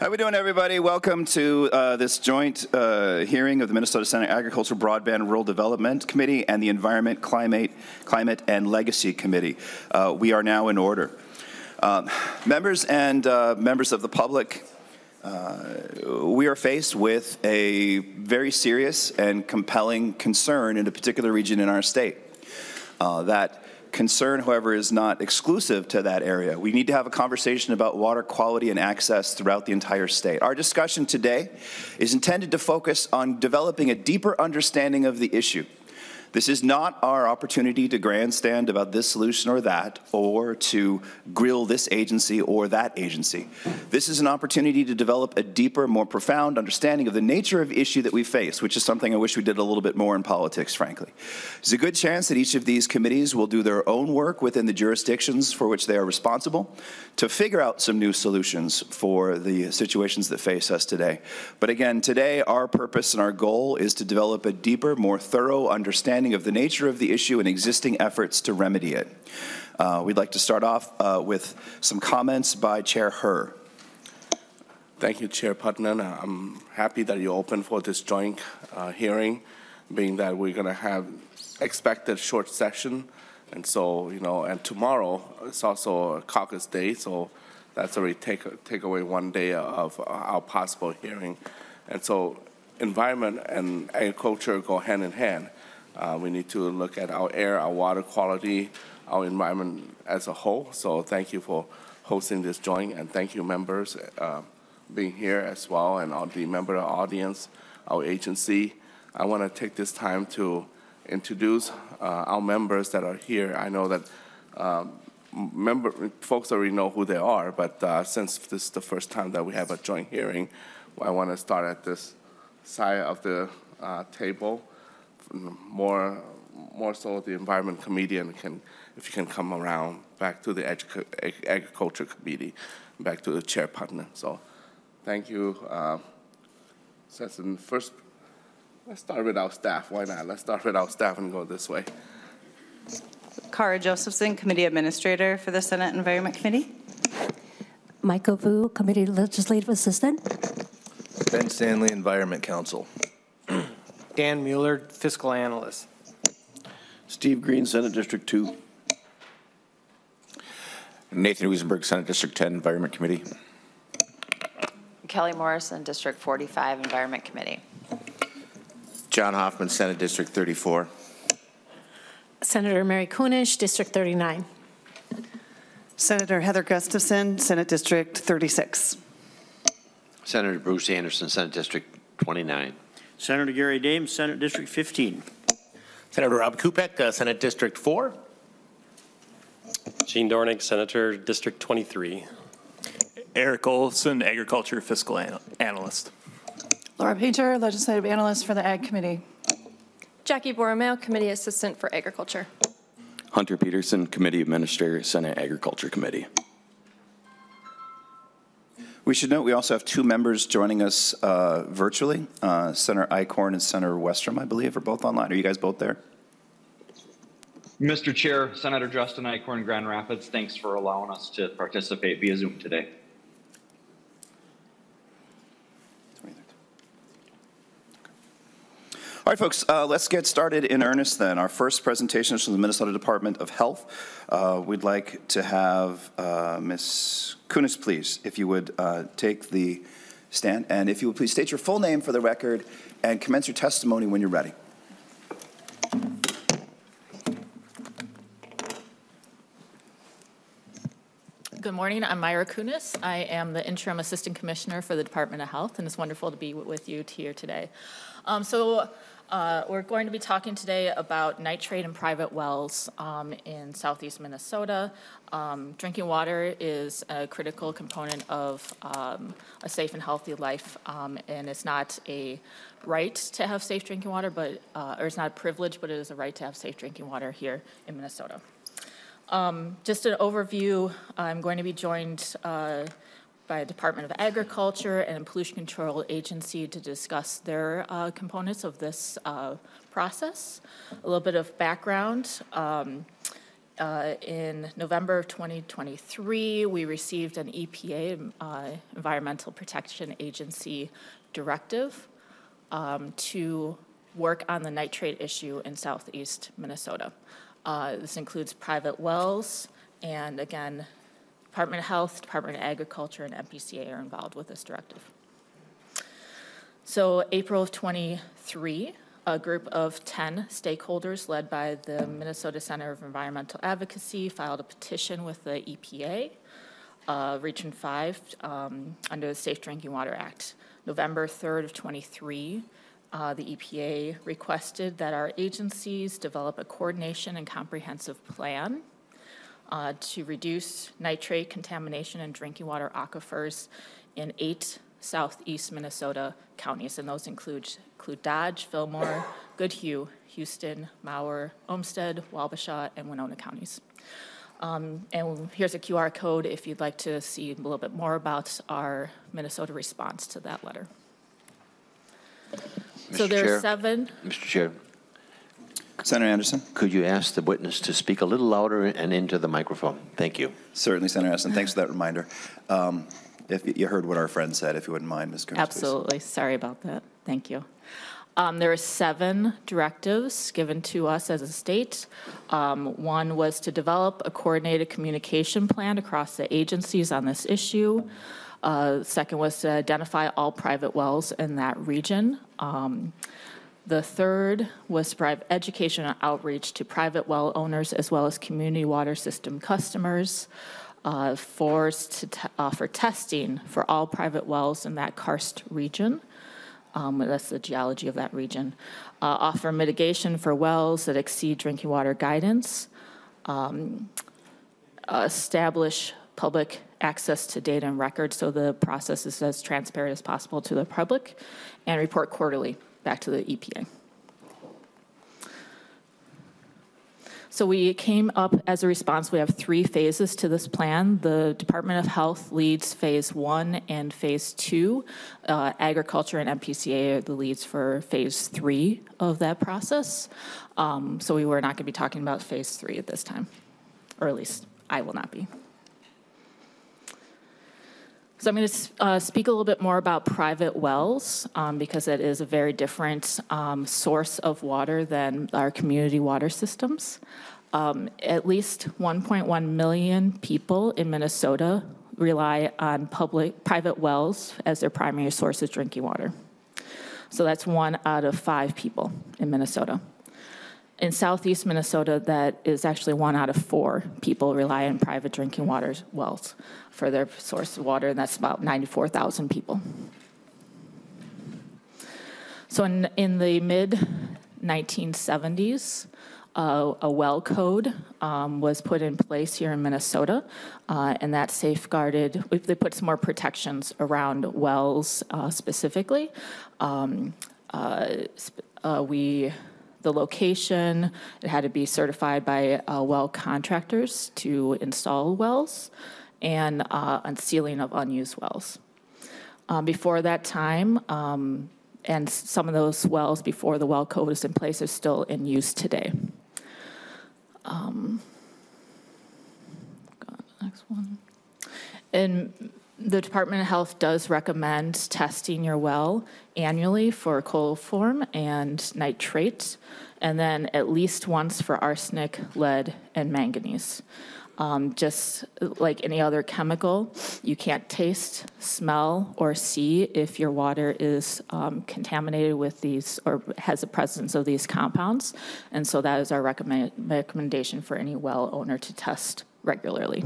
How we doing, everybody? Welcome to this joint hearing of the Minnesota Senate Agriculture, Broadband, Rural Development Committee and the Environment, Climate and Legacy Committee. We are now in order. Members and members of the public, we are faced with a very serious and compelling concern in a particular region in our state. That concern, however, is not exclusive to that area. We need to have a conversation about water quality and access throughout the entire state. Our discussion today is intended to focus on developing a deeper understanding of the issue. This is not our opportunity to grandstand about this solution or that, or to grill this agency or that agency. This is an opportunity to develop a deeper, more profound understanding of the nature of issue that we face, which is something I wish we did a little bit more in politics, frankly. There's a good chance that each of these committees will do their own work within the jurisdictions for which they are responsible to figure out some new solutions for the situations that face us today. But again, today, our purpose and our goal is to develop a deeper, more thorough understanding of the nature of the issue and existing efforts to remedy it. We'd like to start off with some comments by Chair Herr. Thank you, Chair Putnam. I'm happy that you opened for this joint hearing, being that we're going to have expected short session. And so, and tomorrow it's also a caucus day, so that's already take away one day of our possible hearing. And so environment and agriculture go hand in hand. We need to look at our air, our water quality, our environment as a whole. So thank you for hosting this joint, and thank you members being here as well, and all the member audience, our agency. I want to take this time to introduce our members that are here. I know that folks already know who they are, but since this is the first time that we have a joint hearing, I want to start at this side of the table. More so the Environment Committee, and if you can come around back to the Agriculture Committee, back to the Chair Putnam. So thank you. First, let's start with our staff. Why not? Let's start with our staff and go this way. Cara Josephson, Committee Administrator for the Senate Environment Committee. Michael Vu, Committee Legislative Assistant. Ben Stanley, Environment Counsel. Dan Mueller, Fiscal Analyst. Steve Green, Senate District 2. Nathan Wiesenberg, Senate District 10, Environment Committee. Kelly Morrison, District 45, Environment Committee. John Hoffman, Senate District 34. Senator Mary Kunish, District 39. Senator Heather Gustafson, Senate District 36. Senator Bruce Anderson, Senate District 29. Senator Gary Dames, Senate District 15. Senator Rob Kupek, Senate District 4. Gene Dornig, Senator District 23. Eric Olson, Agriculture Fiscal Analyst. Laura Painter, Legislative Analyst for the Ag Committee. Jackie Borromeo, Committee Assistant for Agriculture. Hunter Peterson, Committee Administrator, Senate Agriculture Committee. We should note we also have two members joining us virtually. Senator Eichhorn and Senator Westrom, I believe, are both online. Are you guys both there? Mr. Chair, Senator Justin Eichhorn, Grand Rapids, thanks for allowing us to participate via Zoom today. All right, folks, let's get started in earnest then. Our first presentation is from the Minnesota Department of Health. We'd like to have Ms. Kunis, please, if you would take the stand. And if you would please state your full name for the record and commence your testimony when you're ready. Good morning, I'm Myra Kunis. I am the Interim Assistant Commissioner for the Department of Health, and it's wonderful to be with you here today. We're going to be talking today about nitrate in private wells in southeast Minnesota. Drinking water is a critical component of a safe and healthy life, and it's not a right to have safe drinking water, or it's not a privilege, but it is a right to have safe drinking water here in Minnesota. Just an overview, I'm going to be joined by the Department of Agriculture and Pollution Control Agency to discuss their components of this process. A little bit of background. In November of 2023, we received an EPA, Environmental Protection Agency directive to work on the nitrate issue in southeast Minnesota. This includes private wells, and again, Department of Health, Department of Agriculture, and MPCA are involved with this directive. So April of 23, a group of 10 stakeholders led by the Minnesota Center of Environmental Advocacy filed a petition with the EPA, Region 5, under the Safe Drinking Water Act. November 3rd of 23, the EPA requested that our agencies develop a coordination and comprehensive plan to reduce nitrate contamination in drinking water aquifers in 8 southeast Minnesota counties, and those include Dodge, Fillmore, Goodhue, Houston, Mower, Olmsted, Wabasha, and Winona counties. And here's a QR code if you'd like to see a little bit more about our Minnesota response to that letter. So there are 7. Mr. Chair. Senator Anderson? Could you ask the witness to speak a little louder and into the microphone? Thank you. Certainly, Senator Anderson. Thanks for that reminder. If you heard what our friend said, if you wouldn't mind, Ms. Kearns, absolutely. Please. Sorry about that. Thank you. There are 7 directives given to us as a state. One was to develop a coordinated communication plan across the agencies on this issue. Second was to identify all private wells in that region. The third was to provide education and outreach to private well owners as well as community water system customers. 4 is to offer testing for all private wells in that karst region. That's the geology of that region. Offer mitigation for wells that exceed drinking water guidance. Establish public access to data and records so the process is as transparent as possible to the public, and report quarterly back to the EPA. So we came up as a response. We have 3 phases to this plan. The Department of Health leads phase 1 and phase 2. Agriculture and MPCA are the leads for phase 3 of that process. So we were not going to be talking about phase 3 at this time, or at least I will not be. So I'm going to speak a little bit more about private wells because it is a very different source of water than our community water systems. At least 1.1 million people in Minnesota rely on private wells as their primary source of drinking water. So that's 1 out of 5 people in Minnesota. In southeast Minnesota, that is actually 1 out of 4 people rely on private drinking water wells for their source of water, and that's about 94,000 people. So in the mid-1970s, a well code was put in place here in Minnesota, and that safeguarded, they put some more protections around wells specifically. The location, it had to be certified by well contractors to install wells, and unsealing of unused wells. Before that time, and some of those wells before the well code is in place are still in use today. Next one. And the Department of Health does recommend testing your well annually for coliform and nitrate, and then at least once for arsenic, lead, and manganese. Just like any other chemical, you can't taste, smell, or see if your water is contaminated with these or has the presence of these compounds. And so that is our recommendation for any well owner to test regularly.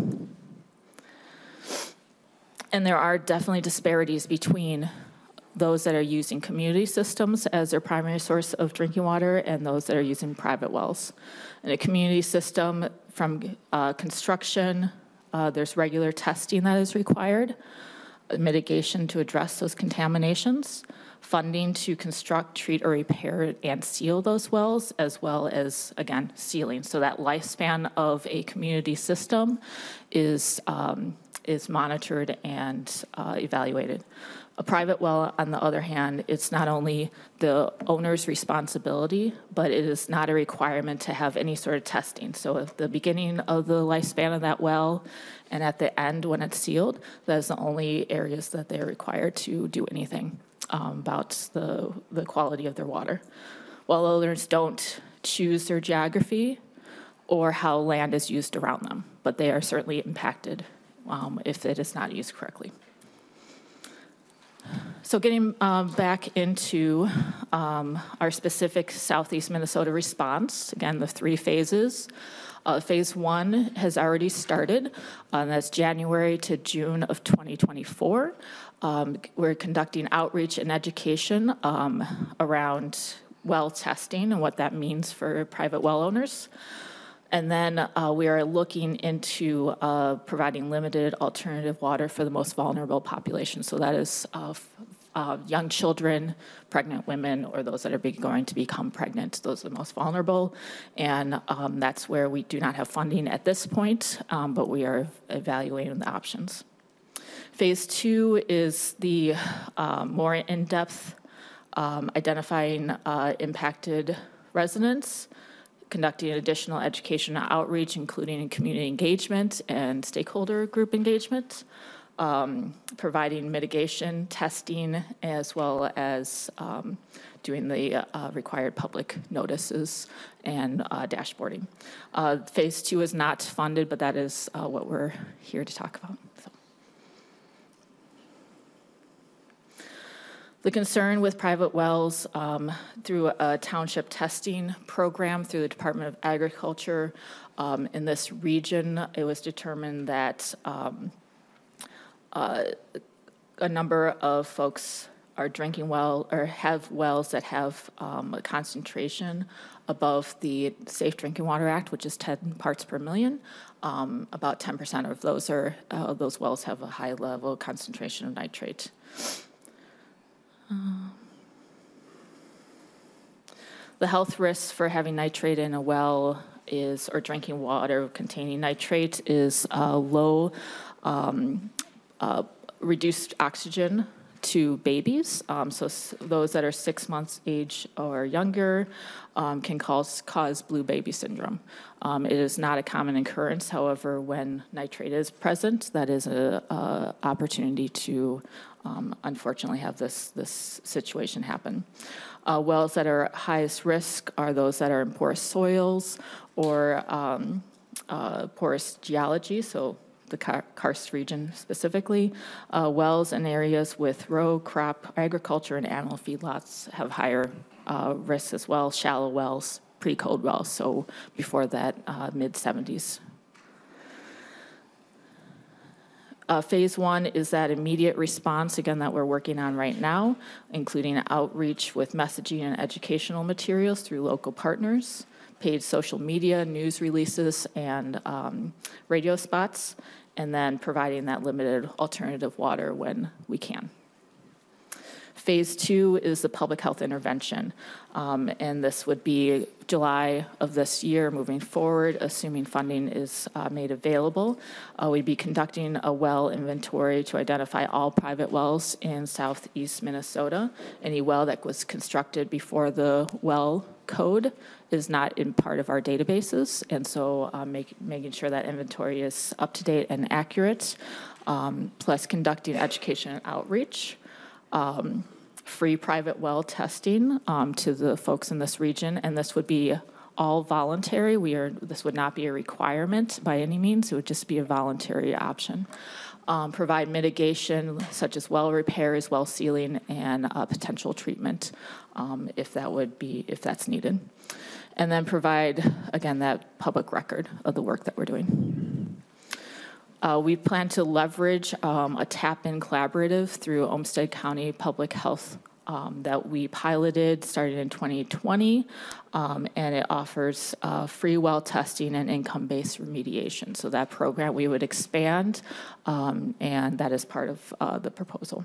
And there are definitely disparities between those that are using community systems as their primary source of drinking water and those that are using private wells. In a community system, from construction, there's regular testing that is required, mitigation to address those contaminations, funding to construct, treat, or repair and seal those wells, as well as, again, sealing. So that lifespan of a community system is is monitored and evaluated. A private well, on the other hand, it's not only the owner's responsibility, but it is not a requirement to have any sort of testing. So at the beginning of the lifespan of that well and at the end when it's sealed, that's the only areas that they're required to do anything about the quality of their water. Well owners don't choose their geography or how land is used around them, but they are certainly impacted if it is not used correctly. So getting back into our specific Southeast Minnesota response, again, the 3 phases. Phase 1 has already started. That's January to June of 2024. We're conducting outreach and education around well testing and what that means for private well owners. And then we are looking into providing limited alternative water for the most vulnerable population. So that is young children, pregnant women, or those that are going to become pregnant. Those are the most vulnerable. And that's where we do not have funding at this point, but we are evaluating the options. Phase 2 is the more in-depth identifying impacted residents, conducting additional education and outreach, including community engagement and stakeholder group engagement, providing mitigation testing, as well as doing the required public notices and dashboarding. Phase 2 is not funded, but that is what we're here to talk about. So. The concern with private wells through a township testing program through the Department of Agriculture in this region, it was determined that a number of folks are drinking well or have wells that have a concentration above the Safe Drinking Water Act, which is 10 parts per million. About 10% of those wells have a high level concentration of nitrate. The health risks for having nitrate in a well or drinking water containing nitrate is low reduced oxygen to babies. So those that are 6 months age or younger can cause blue baby syndrome. It is not a common occurrence. However, when nitrate is present, that is an opportunity to unfortunately have this situation happen. Wells that are highest risk are those that are in porous soils or porous geology, so the karst region specifically. Wells in areas with row, crop, agriculture, and animal feedlots have higher risks as well. Shallow wells, pre-cold wells, so before that, mid-70s. Phase 1 is that immediate response, again, that we're working on right now, including outreach with messaging and educational materials through local partners, paid social media, news releases, and radio spots, and then providing that limited alternative water when we can. Phase 2 is the public health intervention, and this would be July of this year moving forward, assuming funding is made available. We'd be conducting a well inventory to identify all private wells in southeast Minnesota. Any well that was constructed before the well code is not in part of our databases, and so making sure that inventory is up to date and accurate, plus conducting education and outreach. Free private well testing to the folks in this region, and this would be all voluntary. This would not be a requirement by any means. It would just be a voluntary option. Provide mitigation such as well repairs, well sealing, and potential treatment if that's needed. And then provide, again, that public record of the work that we're doing. We plan to leverage a tap-in collaborative through Olmsted County Public Health that we piloted starting in 2020, and it offers free well testing and income-based remediation. So that program we would expand, and that is part of the proposal.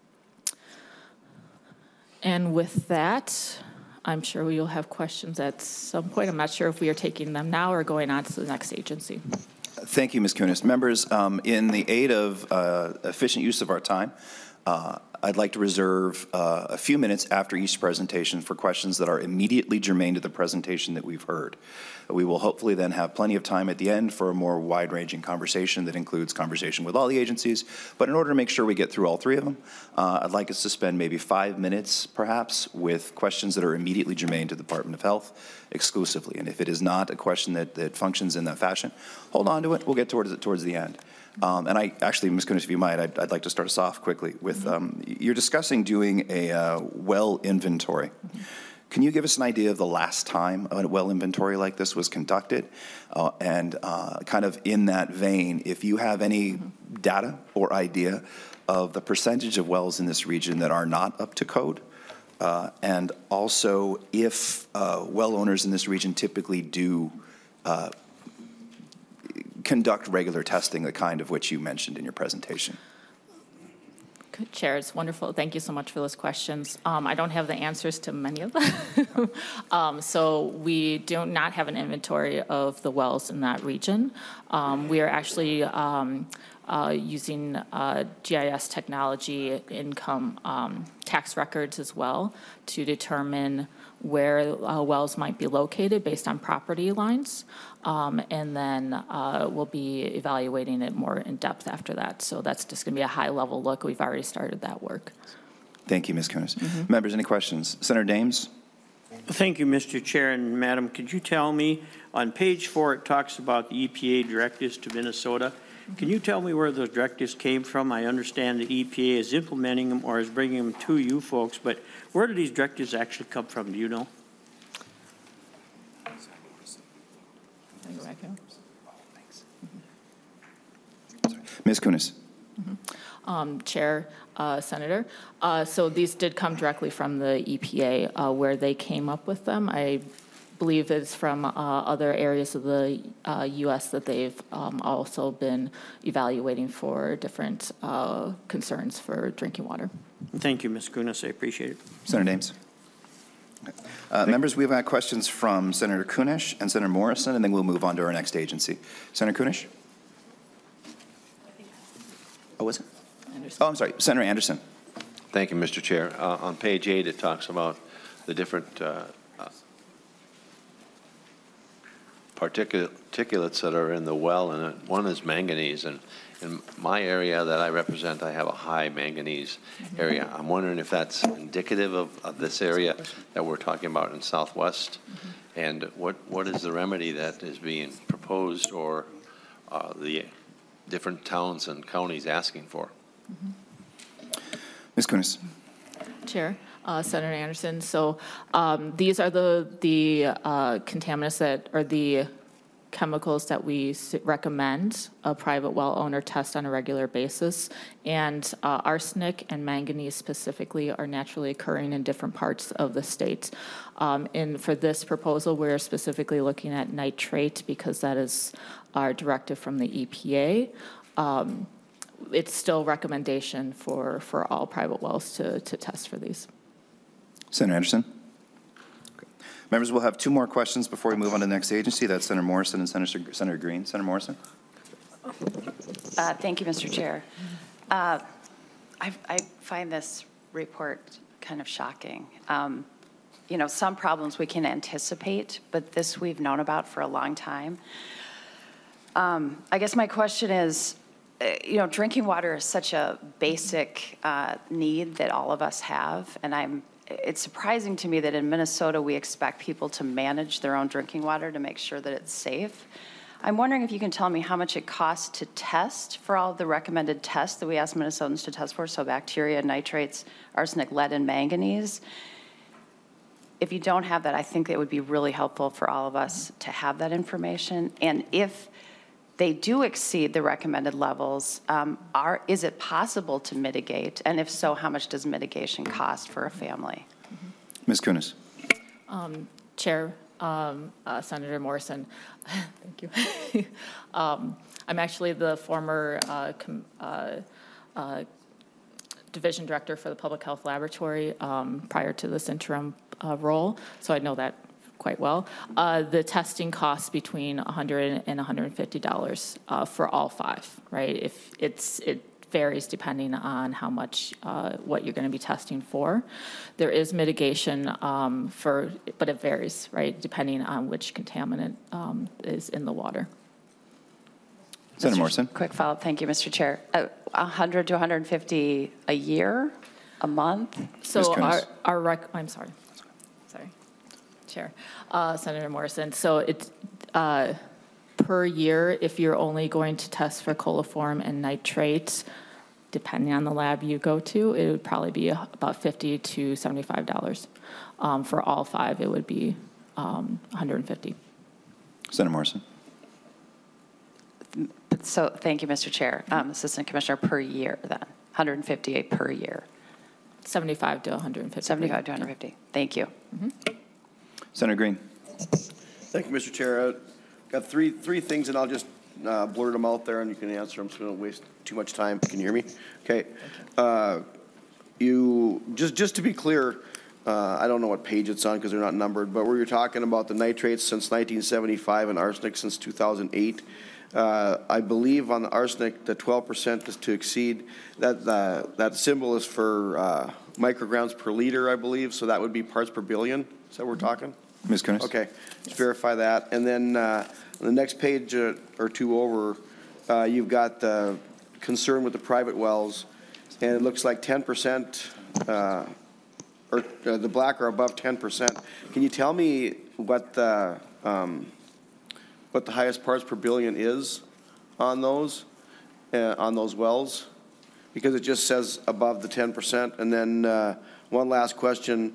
And with that, I'm sure we'll have questions at some point. I'm not sure if we are taking them now or going on to the next agency. Thank you, Ms. Kunis. Members, in the aid of efficient use of our time, I'd like to reserve a few minutes after each presentation for questions that are immediately germane to the presentation that we've heard. We will hopefully then have plenty of time at the end for a more wide-ranging conversation that includes conversation with all the agencies. But in order to make sure we get through all three of them, I'd like us to spend maybe 5 minutes, perhaps, with questions that are immediately germane to the Department of Health exclusively. And if it is not a question that functions in that fashion, hold on to it. We'll get towards it towards the end. And I actually, Ms. Kunis, if you might, I'd like to start us off quickly with you're discussing doing a well inventory. Can you give us an idea of the last time a well inventory like this was conducted? And kind of in that vein, if you have any data or idea of the percentage of wells in this region that are not up to code, and also if well owners in this region typically do conduct regular testing, the kind of which you mentioned in your presentation. Good, Chair. It's wonderful. Thank you so much for those questions. I don't have the answers to many of them. So we do not have an inventory of the wells in that region. We are actually using GIS technology, income tax records as well, to determine where wells might be located based on property lines. And then we'll be evaluating it more in depth after that. So that's just going to be a high-level look. We've already started that work. Thank you, Ms. Kunis. Members, any questions? Senator Dames? Thank you, Mr. Chair. And Madam, could you tell me, on page 4, it talks about the EPA directives to Minnesota. Can you tell me where those directives came from? I understand the EPA is implementing them or is bringing them to you folks, but where do these directives actually come from? Do you know? Ms. Kunis. Chair, Senator. So these did come directly from the EPA. Where they came up with them, I believe it's from other areas of the U.S. that they've also been evaluating for different concerns for drinking water. Thank you, Ms. Kunis. I appreciate it. Senator Dames. Members, we've got questions from Senator Kunesh and Senator Morrison, and then we'll move on to our next agency. Senator Kunesh? Oh, was it? Anderson. Oh, I'm sorry. Senator Anderson. Thank you, Mr. Chair. On page 8, it talks about the different particulates that are in the well, and one is manganese. And in my area that I represent, I have a high manganese area. I'm wondering if that's indicative of this area that we're talking about in Southwest, and what is the remedy that is being proposed or the different towns and counties asking for? Ms. Kunis. Chair, Senator Anderson. So these are the contaminants that are the chemicals that we recommend a private well owner test on a regular basis. And arsenic and manganese specifically are naturally occurring in different parts of the state. And for this proposal, we're specifically looking at nitrate because that is our directive from the EPA. It's still recommendation for all private wells to test for these. Senator Anderson. Okay. Members, we'll have 2 more questions before we move on to the next agency. That's Senator Morrison and Senator Green. Senator Morrison. Thank you, Mr. Chair. I find this report kind of shocking. You know, some problems we can anticipate, but this we've known about for a long time. I guess my question is, you know, drinking water is such a basic need that all of us have, and it's surprising to me that in Minnesota we expect people to manage their own drinking water to make sure that it's safe. I'm wondering if you can tell me how much it costs to test for all of the recommended tests that we ask Minnesotans to test for, so bacteria, nitrates, arsenic, lead, and manganese. If you don't have that, I think it would be really helpful for all of us to have that information. And if they do exceed the recommended levels, is it possible to mitigate? And if so, how much does mitigation cost for a family? Ms. Kunis. Chair, Senator Morrison, thank you. I'm actually the former division director for the Public Health Laboratory prior to this interim role, so I know that quite well. The testing costs between $100 and $150 for all 5, right? It varies depending on how much, what you're going to be testing for. There is mitigation but it varies, right, depending on which contaminant is in the water. Senator Morrison. Quick follow-up. Thank you, Mr. Chair. 100 to 150 a year, a month? So I'm sorry, Chair, Senator Morrison. So it's per year, if you're only going to test for coliform and nitrates, depending on the lab you go to, it would probably be about $50 to $75. For all 5, it would be $150. Senator Morrison. So thank you, Mr. Chair. Assistant Commissioner, per year then, 150 per year. 75 to 150. 75 to 150. Thank you. Senator Green. Thank you, Mr. Chair. Got three things, and I'll just blurt them out there, and you can answer them so we don't waste too much time. Can you hear me? Okay. Just to be clear, I don't know what page it's on because they're not numbered, but where you're talking about the nitrates since 1975 and arsenic since 2008. I believe on the arsenic, the 12% is to exceed. That symbol is for micrograms per liter, I believe, so that would be parts per billion. Is that what we're talking? Ms. Kunis. Okay, let's verify that. And then on the next page or two over, you've got the concern with the private wells, and it looks like 10%, or the black are above 10%. Can you tell me what the highest parts per billion is on those wells? Because it just says above the 10%. And then one last question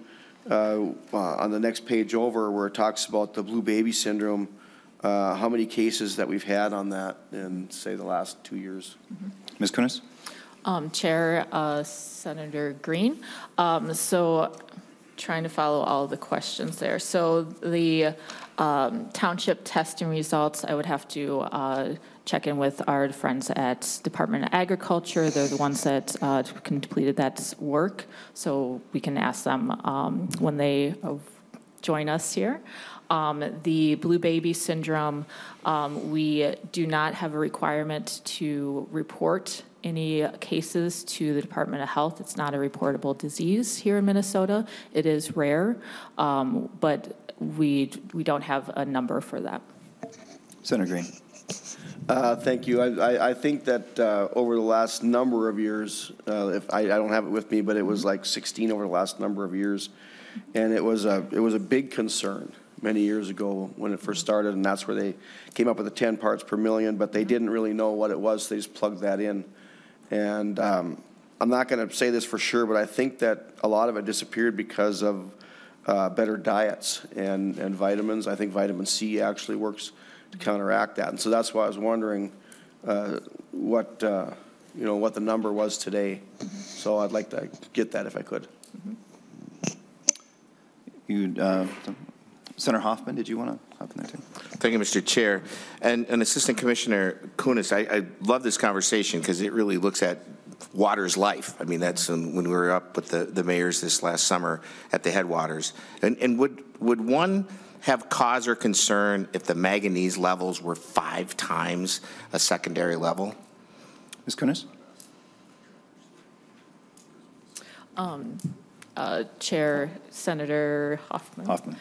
on the next page over where it talks about the blue baby syndrome, how many cases that we've had on that in, say, the last 2 years? Ms. Kunis? Chair, Senator Green. So trying to follow all the questions there. So the township testing results, I would have to check in with our friends at Department of Agriculture. They're the ones that completed that work. So we can ask them when they join us here. The blue baby syndrome, we do not have a requirement to report any cases to the Department of Health. It's not a reportable disease here in Minnesota. It is rare, but we don't have a number for that. Senator Green. Thank you. I think that over the last number of years, if I don't have it with me, but it was like 16 over the last number of years, and it was a big concern many years ago when it first started, and that's where they came up with the 10 parts per million, but they didn't really know what it was. They just plugged that in. And I'm not going to say this for sure, but I think that a lot of it disappeared because of better diets and vitamins. I think vitamin C actually works to counteract that. And so that's why I was wondering what the number was today. So I'd like to get that if I could. Senator Hoffman, did you want to hop in there too? Thank you, Mr. Chair. And Assistant Commissioner Kunis, I love this conversation because it really looks at water's life. I mean, that's when we were up with the mayors this last summer at the headwaters. And would one have cause or concern if the manganese levels were 5 times a secondary level? Ms. Kunis? Chair, Senator Hoffman.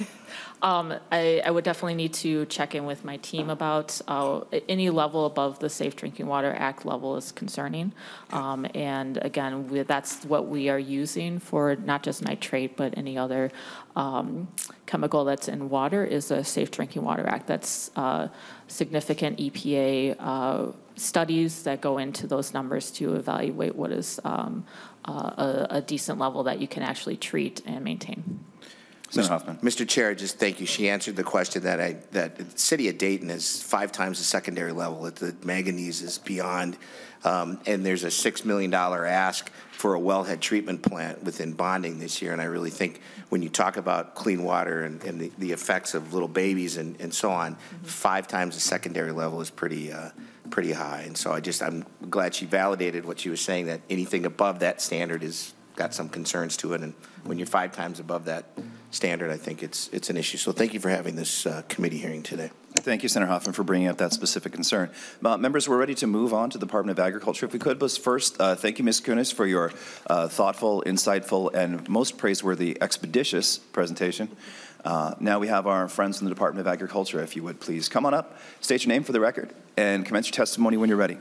I would definitely need to check in with my team about any level above the Safe Drinking Water Act level is concerning. And again, that's what we are using for not just nitrate, but any other chemical that's in water is a Safe Drinking Water Act. That's significant EPA studies that go into those numbers to evaluate what is a decent level that you can actually treat and maintain. Senator Hoffman. Mr. Chair, just thank you. She answered the question that the city of Dayton is 5 times the secondary level. The manganese is beyond, and there's a $6 million ask for a wellhead treatment plant within bonding this year. And I really think when you talk about clean water and the effects of little babies and so on, 5 times the secondary level is pretty high. And so I'm glad she validated what she was saying, that anything above that standard is got some concerns to it. And when you're 5 times above that standard, I think it's an issue. So thank you for having this committee hearing today. Thank you, Senator Hoffman, for bringing up that specific concern. Members, we're ready to move on to the Department of Agriculture. If we could, but first, thank you, Ms. Kunis, for your thoughtful, insightful, and most praiseworthy, expeditious presentation. Now we have our friends in the Department of Agriculture. If you would please come on up, state your name for the record, and commence your testimony when you're ready.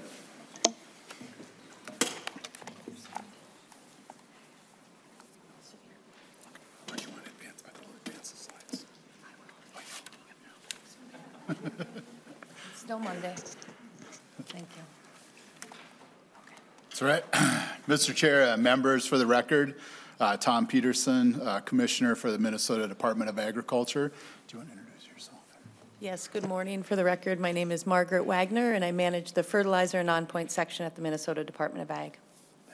Still Monday. Thank you. That's right. Mr. Chair, members, for the record, Tom Peterson, Commissioner for the Minnesota Department of Agriculture. Do you want to introduce yourself? Yes, good morning. For the record, my name is Margaret Wagner, and I manage the fertilizer and on-point section at the Minnesota Department of Ag.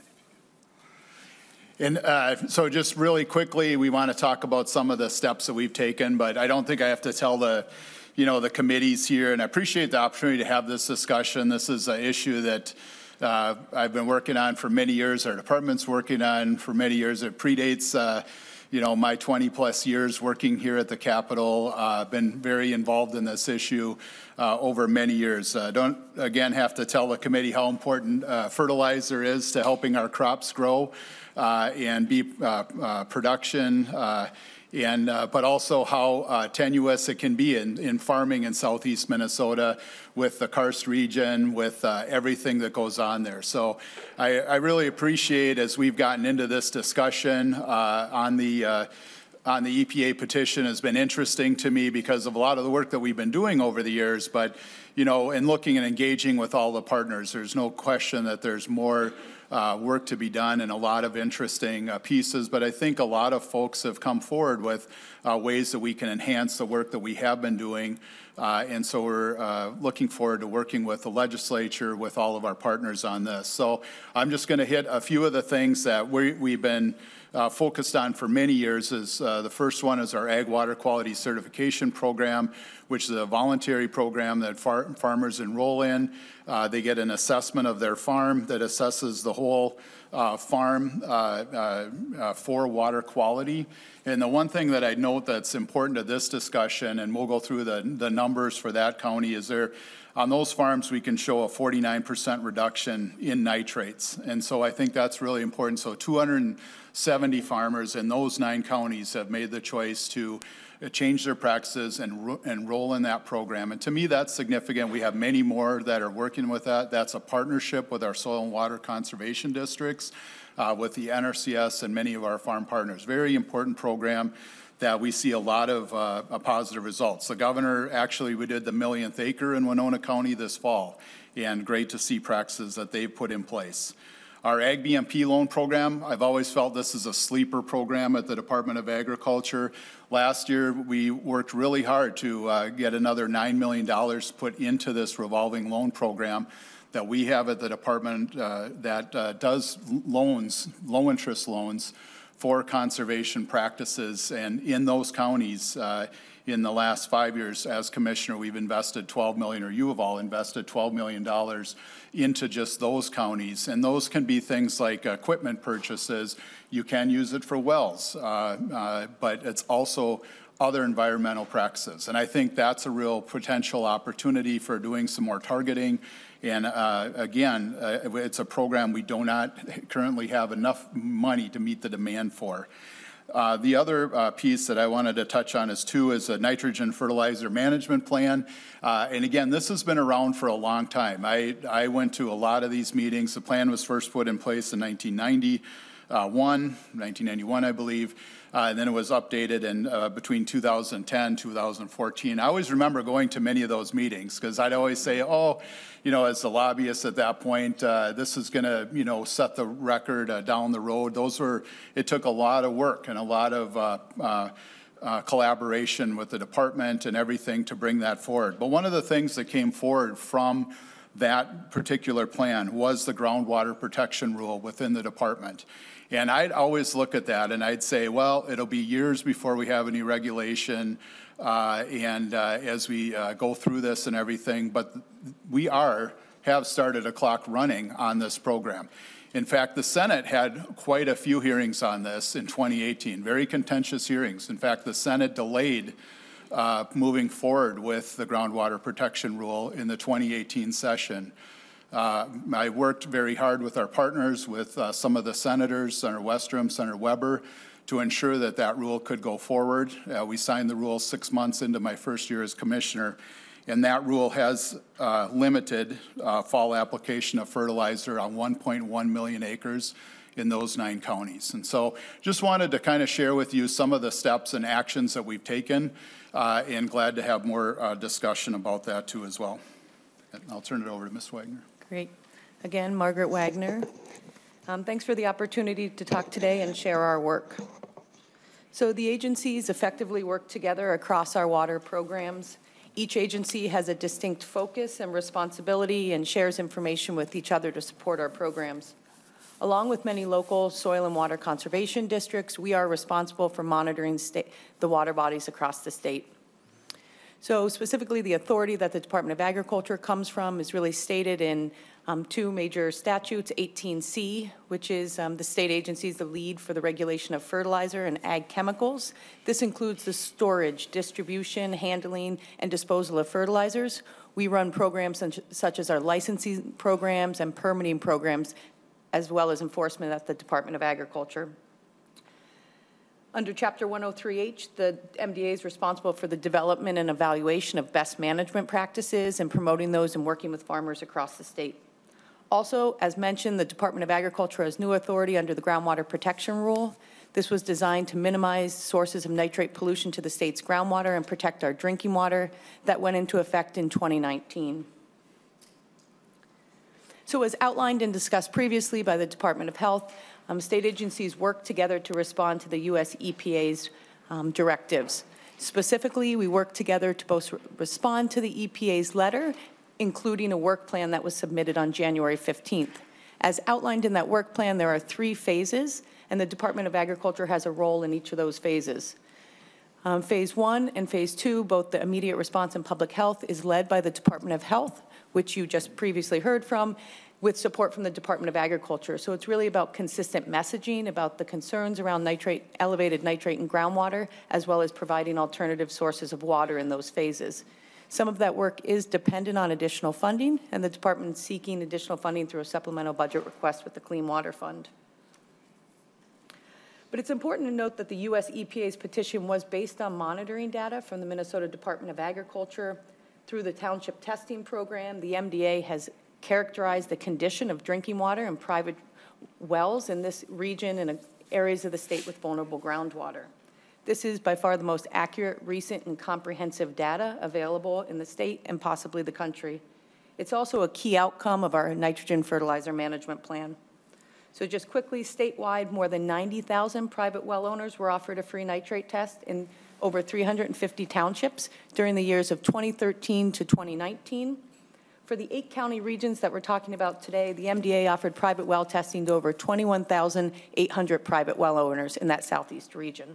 And so just really quickly, we want to talk about some of the steps that we've taken, but I don't think I have to tell the committees here, and I appreciate the opportunity to have this discussion. This is an issue that I've been working on for many years. Our department's working on for many years. It predates, my 20-plus years working here at the Capitol. I've been very involved in this issue over many years. Don't, again, have to tell the committee how important fertilizer is to helping our crops grow and be production, but also how tenuous it can be in farming in southeast Minnesota with the karst region, with everything that goes on there. So I really appreciate, as we've gotten into this discussion on the EPA petition, has been interesting to me because of a lot of the work that we've been doing over the years. But, in looking and engaging with all the partners, there's no question that there's more work to be done and a lot of interesting pieces, but I think a lot of folks have come forward with ways that we can enhance the work that we have been doing, and so we're looking forward to working with the legislature, with all of our partners on this. So I'm just going to hit a few of the things that we've been focused on for many years. The first one is our Ag Water Quality Certification Program, which is a voluntary program that farmers enroll in. They get an assessment of their farm that assesses the whole farm for water quality. And the one thing that I note that's important to this discussion, and we'll go through the numbers for that county, is on those farms we can show a 49% reduction in nitrates. And so I think that's really important. So 270 farmers in those 9 counties have made the choice to change their practices and enroll in that program. And to me, that's significant. We have many more that are working with that. That's a partnership with our soil and water conservation districts, with the NRCS and many of our farm partners. Very important program that we see a lot of positive results. The governor, actually, we did the 1,000,000th acre in Winona County this fall, and great to see practices that they've put in place. Our Ag BMP loan program, I've always felt this is a sleeper program at the Department of Agriculture. Last year, we worked really hard to get another $9 million put into this revolving loan program that we have at the department that does loans, low-interest loans, for conservation practices. And in those counties, in the last 5 years as commissioner, we've invested $12 million, or you have all invested $12 million into just those counties. And those can be things like equipment purchases. You can use it for wells, but it's also other environmental practices. And I think that's a real potential opportunity for doing some more targeting. And again, it's a program we do not currently have enough money to meet the demand for. The other piece that I wanted to touch on is a nitrogen fertilizer management plan. And again, this has been around for a long time. I went to a lot of these meetings. The plan was first put in place in 1991, I believe. And then it was updated in between 2010 and 2014. I always remember going to many of those meetings because I'd always say, as the lobbyist at that point, this is going to, set the record down the road. It took a lot of work and a lot of collaboration with the department and everything to bring that forward. But one of the things that came forward from that particular plan was the groundwater protection rule within the department. And I'd always look at that and I'd say, well, it'll be years before we have any regulation as we go through this and everything, but we have started a clock running on this program. In fact, the Senate had quite a few hearings on this in 2018, very contentious hearings. In fact, the Senate delayed moving forward with the groundwater protection rule in the 2018 session. I worked very hard with our partners, with some of the senators, Senator Westrom, Senator Weber, to ensure that that rule could go forward. We signed the rule 6 months into my first year as commissioner, and that rule has limited fall application of fertilizer on 1.1 million acres in those 9 counties. And so just wanted to kind of share with you some of the steps and actions that we've taken, and glad to have more discussion about that too as well. And I'll turn it over to Ms. Wagner. Great. Again, Margaret Wagner. Thanks for the opportunity to talk today and share our work. So the agencies effectively work together across our water programs. Each agency has a distinct focus and responsibility and shares information with each other to support our programs. Along with many local soil and water conservation districts, we are responsible for monitoring the water bodies across the state. So specifically, the authority that the Department of Agriculture comes from is really stated in 2 major statutes, 18C, which is the state agencies that lead for the regulation of fertilizer and ag chemicals. This includes the storage, distribution, handling, and disposal of fertilizers. We run programs such as our licensing programs and permitting programs, as well as enforcement at the Department of Agriculture. Under Chapter 103H, the MDA is responsible for the development and evaluation of best management practices and promoting those and working with farmers across the state. Also, as mentioned, the Department of Agriculture has new authority under the Groundwater Protection Rule. This was designed to minimize sources of nitrate pollution to the state's groundwater and protect our drinking water. That went into effect in 2019. So as outlined and discussed previously by the Department of Health, state agencies work together to respond to the U.S. EPA's directives. Specifically, we work together to both respond to the EPA's letter, including a work plan that was submitted on January 15th. As outlined in that work plan, there are 3 phases, and the Department of Agriculture has a role in each of those phases. Phase 1 and Phase 2, both the immediate response and public health, is led by the Department of Health, which you just previously heard from, with support from the Department of Agriculture. So it's really about consistent messaging about the concerns around elevated nitrate in groundwater, as well as providing alternative sources of water in those phases. Some of that work is dependent on additional funding, and the department is seeking additional funding through a supplemental budget request with the Clean Water Fund. But it's important to note that the U.S. EPA's petition was based on monitoring data from the Minnesota Department of Agriculture. Through the Township Testing Program, the MDA has characterized the condition of drinking water in private wells in this region and areas of the state with vulnerable groundwater. This is by far the most accurate, recent, and comprehensive data available in the state and possibly the country. It's also a key outcome of our nitrogen fertilizer management plan. So just quickly, statewide, more than 90,000 private well owners were offered a free nitrate test in over 350 townships during the years of 2013 to 2019. For the 8 county regions that we're talking about today, the MDA offered private well testing to over 21,800 private well owners in that southeast region.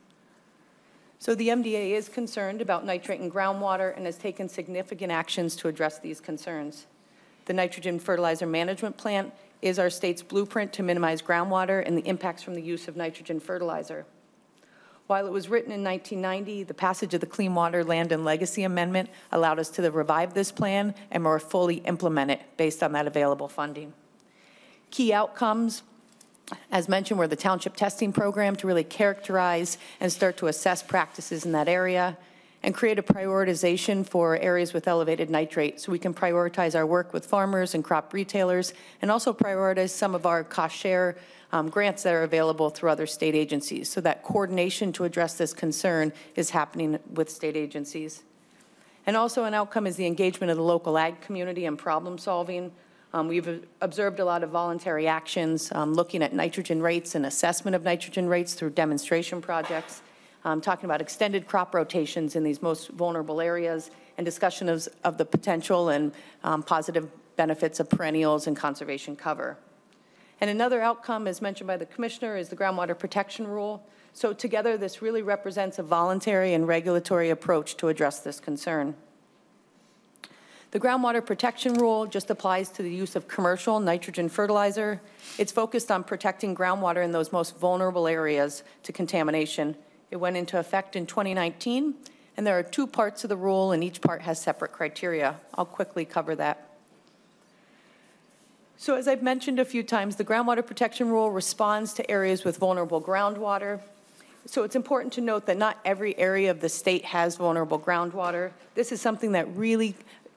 So the MDA is concerned about nitrate in groundwater and has taken significant actions to address these concerns. The Nitrogen Fertilizer Management Plan is our state's blueprint to minimize groundwater and the impacts from the use of nitrogen fertilizer. While it was written in 1990, the passage of the Clean Water Land and Legacy Amendment allowed us to revive this plan and more fully implement it based on that available funding. Key outcomes, as mentioned, were the Township Testing Program to really characterize and start to assess practices in that area and create a prioritization for areas with elevated nitrate so we can prioritize our work with farmers and crop retailers and also prioritize some of our cost share grants that are available through other state agencies. So that coordination to address this concern is happening with state agencies. And also an outcome is the engagement of the local ag community and problem solving. We've observed a lot of voluntary actions, looking at nitrogen rates and assessment of nitrogen rates through demonstration projects, talking about extended crop rotations in these most vulnerable areas, and discussion of the potential and positive benefits of perennials and conservation cover. And another outcome, as mentioned by the Commissioner, is the Groundwater Protection Rule. So together, this really represents a voluntary and regulatory approach to address this concern. The groundwater protection rule just applies to the use of commercial nitrogen fertilizer. It's focused on protecting groundwater in those most vulnerable areas to contamination. It went into effect in 2019, and there are 2 parts of the rule, and each part has separate criteria. I'll quickly cover that. So as I've mentioned a few times, the groundwater protection rule responds to areas with vulnerable groundwater. So it's important to note that not every area of the state has vulnerable groundwater. This is something that really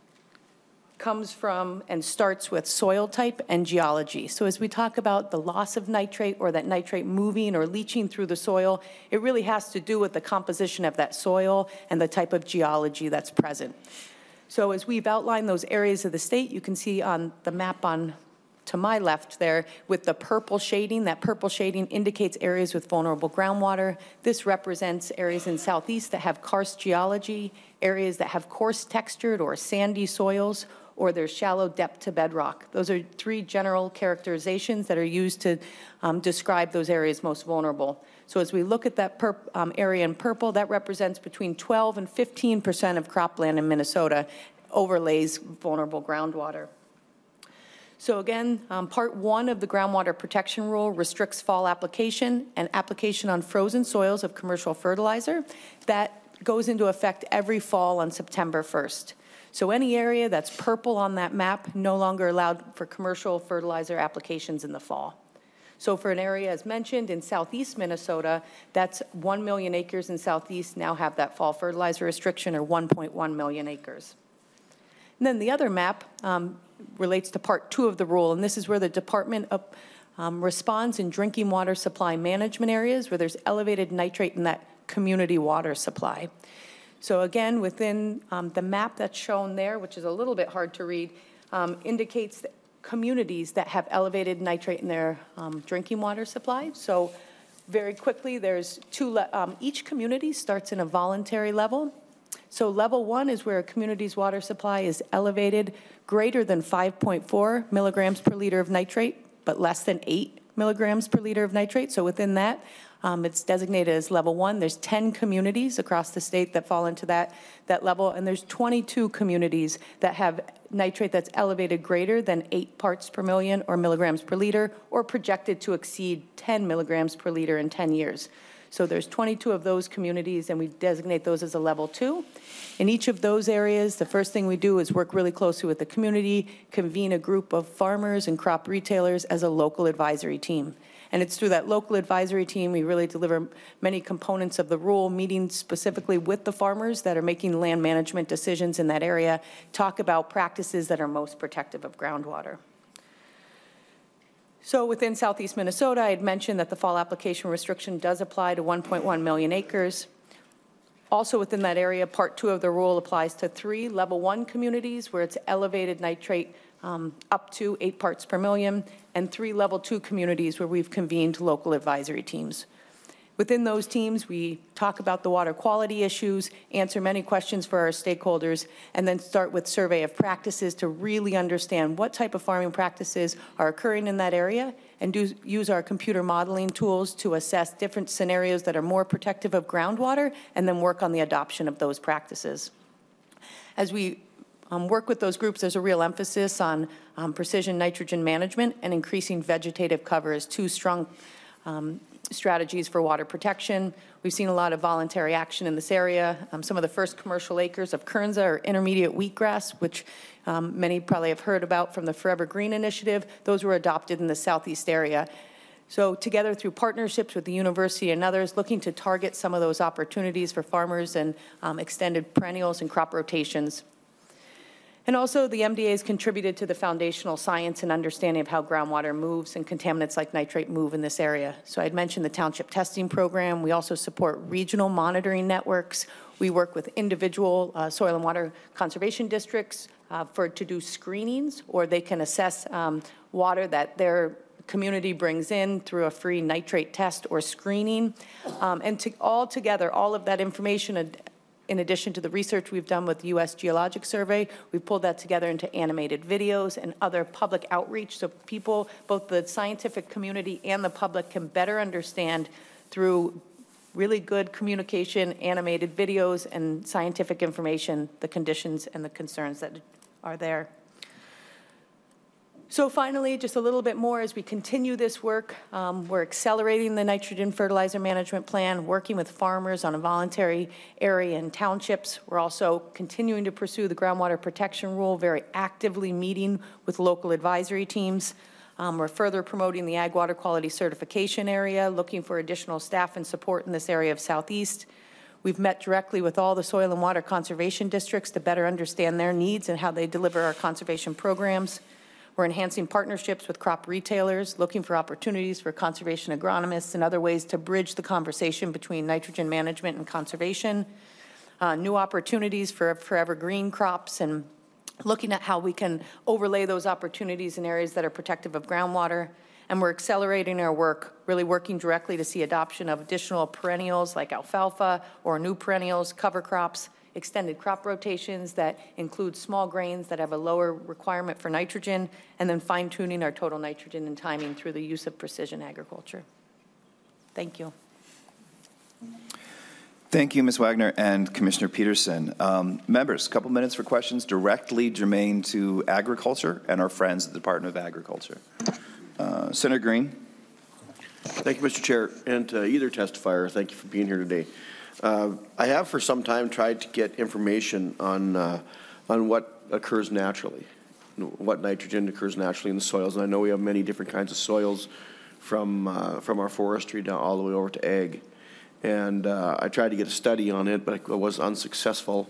comes from and starts with soil type and geology. So as we talk about the loss of nitrate or that nitrate moving or leaching through the soil, it really has to do with the composition of that soil and the type of geology that's present. So as we've outlined those areas of the state, you can see on the map on to my left there with the purple shading. That purple shading indicates areas with vulnerable groundwater. This represents areas in southeast that have karst geology, areas that have coarse textured or sandy soils, or there's shallow depth to bedrock. Those are 3 general characterizations that are used to describe those areas most vulnerable. So as we look at that area in purple, that represents between 12 and 15% of cropland in Minnesota overlays vulnerable groundwater. So again, Part 1 of the groundwater protection rule restricts fall application and application on frozen soils of commercial fertilizer. That goes into effect every fall on September 1st. So any area that's purple on that map, no longer allowed for commercial fertilizer applications in the fall. So for an area, as mentioned, in southeast Minnesota, that's 1 million acres in southeast now have that fall fertilizer restriction, or 1.1 million acres. And then the other map relates to Part 2 of the rule, and this is where the Department of, responds in drinking water supply management areas where there's elevated nitrate in that community water supply. So again, within the map that's shown there, which is a little bit hard to read, indicates that communities that have elevated nitrate in their drinking water supply. So very quickly, there's 2, each community starts in a voluntary level. So level 1 is where a community's water supply is elevated greater than 5.4 milligrams per liter of nitrate, but less than 8 milligrams per liter of nitrate. So within that, it's designated as level 1. There's 10 communities across the state that fall into that level, and there's 22 communities that have nitrate that's elevated greater than 8 parts per million or milligrams per liter, or projected to exceed 10 milligrams per liter in 10 years. So there's 22 of those communities, and we designate those as a level 2. In each of those areas, the first thing we do is work really closely with the community, convene a group of farmers and crop retailers as a local advisory team. And it's through that local advisory team we really deliver many components of the rule, meeting specifically with the farmers that are making land management decisions in that area, talk about practices that are most protective of groundwater. So within southeast Minnesota, I had mentioned that the fall application restriction does apply to 1.1 million acres. Also within that area, Part 2 of the rule applies to 3 level 1 communities where it's elevated nitrate up to 8 parts per million, and 3 level 2 communities where we've convened local advisory teams. Within those teams, we talk about the water quality issues, answer many questions for our stakeholders, and then start with survey of practices to really understand what type of farming practices are occurring in that area, and use our computer modeling tools to assess different scenarios that are more protective of groundwater, and then work on the adoption of those practices. As we work with those groups, there's a real emphasis on precision nitrogen management and increasing vegetative cover as 2 strong strategies for water protection. We've seen a lot of voluntary action in this area. Some of the first commercial acres of Kernza are intermediate wheatgrass, which many probably have heard about from the Forever Green initiative. Those were adopted in the southeast area. So together through partnerships with the university and others, looking to target some of those opportunities for farmers and extended perennials and crop rotations. And also, the MDA has contributed to the foundational science and understanding of how groundwater moves and contaminants like nitrate move in this area. So I'd mentioned the township testing program. We also support regional monitoring networks. We work with individual soil and water conservation districts to do screenings, or they can assess water that their community brings in through a free nitrate test or screening. And all together, all of that information, in addition to the research we've done with the U.S. Geologic Survey, we've pulled that together into animated videos and other public outreach so people, both the scientific community and the public, can better understand through really good communication, animated videos, and scientific information the conditions and the concerns that are there. So finally, just a little bit more as we continue this work, we're accelerating the nitrogen fertilizer management plan, working with farmers on a voluntary area and townships. We're also continuing to pursue the groundwater protection rule, very actively meeting with local advisory teams. We're further promoting the ag water quality certification area, looking for additional staff and support in this area of Southeast. We've met directly with all the soil and water conservation districts to better understand their needs and how they deliver our conservation programs. We're enhancing partnerships with crop retailers, looking for opportunities for conservation agronomists and other ways to bridge the conversation between nitrogen management and conservation. New opportunities for forever green crops, and looking at how we can overlay those opportunities in areas that are protective of groundwater. And we're accelerating our work, really working directly to see adoption of additional perennials like alfalfa or new perennials, cover crops, extended crop rotations that include small grains that have a lower requirement for nitrogen, and then fine-tuning our total nitrogen and timing through the use of precision agriculture. Thank you. Thank you, Ms. Wagner and Commissioner Peterson. Members, a couple minutes for questions directly germane to agriculture and our friends at the Department of Agriculture. Senator Green. Thank you, Mr. Chair, and to either testifier, thank you for being here today. I have for some time tried to get information on what occurs naturally, what nitrogen occurs naturally in the soils, and I know we have many different kinds of soils from our forestry down all the way over to ag. And I tried to get a study on it, but I was unsuccessful.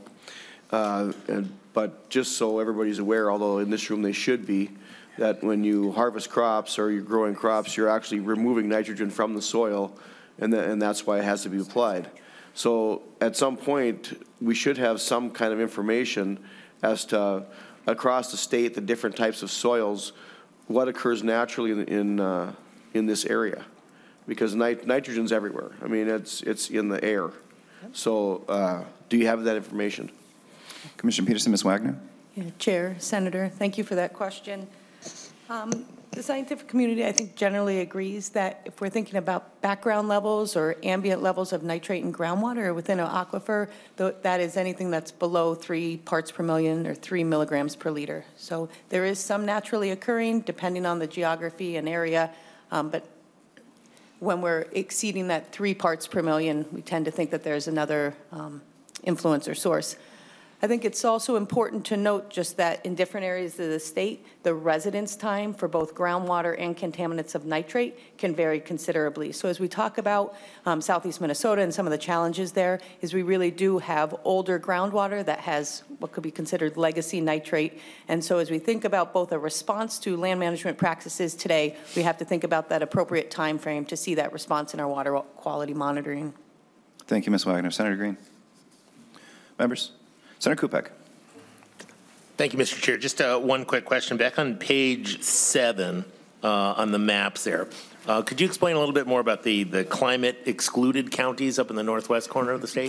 But just so everybody's aware, although in this room they should be, that when you harvest crops or you're growing crops, you're actually removing nitrogen from the soil, and that's why it has to be applied. So at some point, we should have some kind of information as to, across the state, the different types of soils, what occurs naturally in this area. Because nitrogen's everywhere. I mean, it's in the air. So do you have that information? Commissioner Peterson, Ms. Wagner. Yeah, Chair, Senator, thank you for that question. The scientific community, I think, generally agrees that if we're thinking about background levels or ambient levels of nitrate in groundwater within an aquifer, that is anything that's below 3 parts per million or 3 milligrams per liter. So there is some naturally occurring depending on the geography and area, but when we're exceeding that 3 parts per million, we tend to think that there's another influence or source. I think it's also important to note just that in different areas of the state, the residence time for both groundwater and contaminants of nitrate can vary considerably. So as we talk about Southeast Minnesota and some of the challenges there, is we really do have older groundwater that has what could be considered legacy nitrate. And so as we think about both a response to land management practices today, we have to think about that appropriate time frame to see that response in our water quality monitoring. Thank you, Ms. Wagner. Senator Green. Members. Senator Kupek. Thank you, Mr. Chair. Just one quick question. Back on page 7 on the maps there, could you explain a little bit more about the climate excluded counties up in the northwest corner of the state?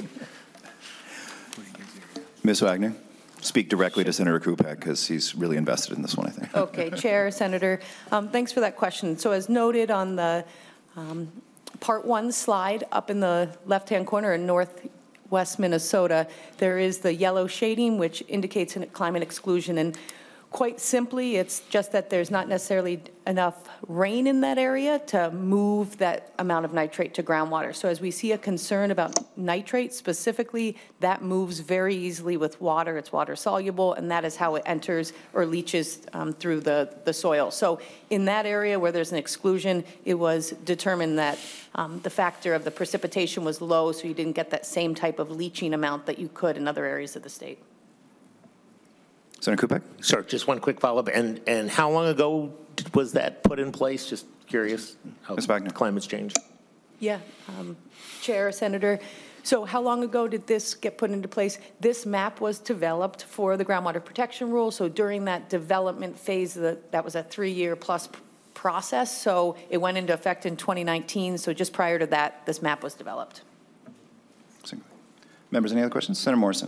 Ms. Wagner, speak directly to Senator Kupek because he's really invested in this one, I think. Okay, Chair, Senator, thanks for that question. So as noted on the Part 1 slide up in the left-hand corner in Northwest Minnesota, there is the yellow shading, which indicates climate exclusion. And quite simply, it's just that there's not necessarily enough rain in that area to move that amount of nitrate to groundwater. So as we see a concern about nitrate specifically, that moves very easily with water. It's water soluble, and that is how it enters or leaches through the soil. So in that area where there's an exclusion, it was determined that the factor of the precipitation was low, so you didn't get that same type of leaching amount that you could in other areas of the state. Senator Kupek? Sure, just one quick follow-up. And how long ago was that put in place? Just curious how climate's changed. Yeah, Chair, Senator. So how long ago did this get put into place? This map was developed for the groundwater protection rule. So during that development phase, that was a 3-year plus process. So it went into effect in 2019. So just prior to that, this map was developed. Members, any other questions? Senator Morrison.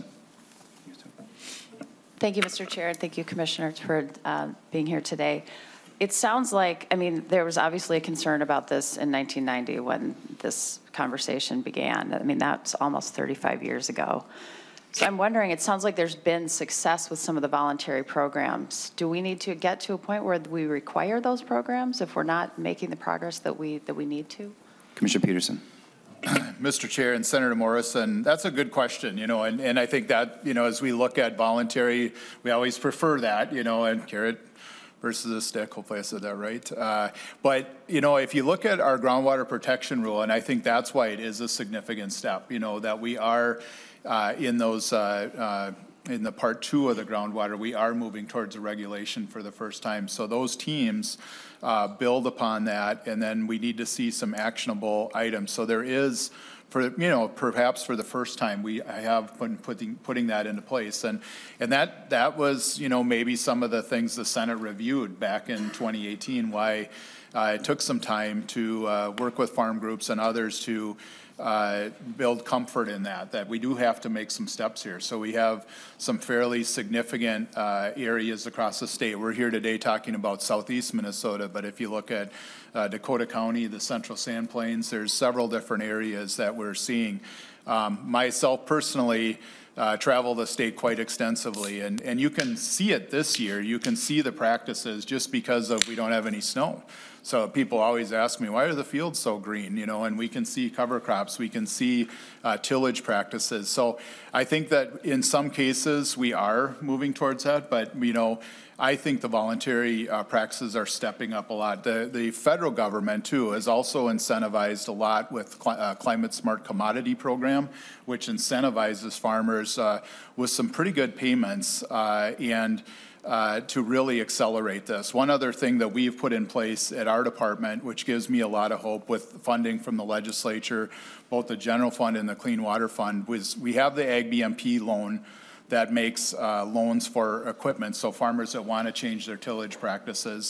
Thank you, Mr. Chair, and thank you, Commissioner, for being here today. It sounds like, I mean, there was obviously a concern about this in 1990 when this conversation began. I mean, that's almost 35 years ago. So I'm wondering, it sounds like there's been success with some of the voluntary programs. Do we need to get to a point where we require those programs if we're not making the progress that we need to? Commissioner Peterson. Mr. Chair and Senator Morrison, that's a good question, and I think that, as we look at voluntary, we always prefer that, and carrot versus a stick, hopefully I said that right. But, if you look at our groundwater protection rule, and I think that's why it is a significant step, that we are in those, in the part 2 of the groundwater, we are moving towards a regulation for the first time. So those teams build upon that, and then we need to see some actionable items. So there is, perhaps for the first time, I have been putting that into place, and that was, maybe some of the things the Senate reviewed back in 2018. Why it took some time to work with farm groups and others to build comfort in that we do have to make some steps here. So we have some fairly significant areas across the state. We're here today talking about southeast Minnesota, but if you look at Dakota County, the Central Sand Plains, there's several different areas that we're seeing. Myself personally travel the state quite extensively, and you can see it this year. You can see the practices just because we don't have any snow. So people always ask me, why are the fields so green? And we can see cover crops, we can see tillage practices. So I think that in some cases we are moving towards that, but I think the voluntary practices are stepping up a lot. The federal government too has also incentivized a lot with Climate Smart Commodity Program, which incentivizes farmers with some pretty good payments and to really accelerate this. One other thing that we've put in place at our department, which gives me a lot of hope with funding from the legislature, both the general fund and the Clean Water Fund, was we have the Ag BMP loan that makes loans for equipment, so farmers that want to change their tillage practices.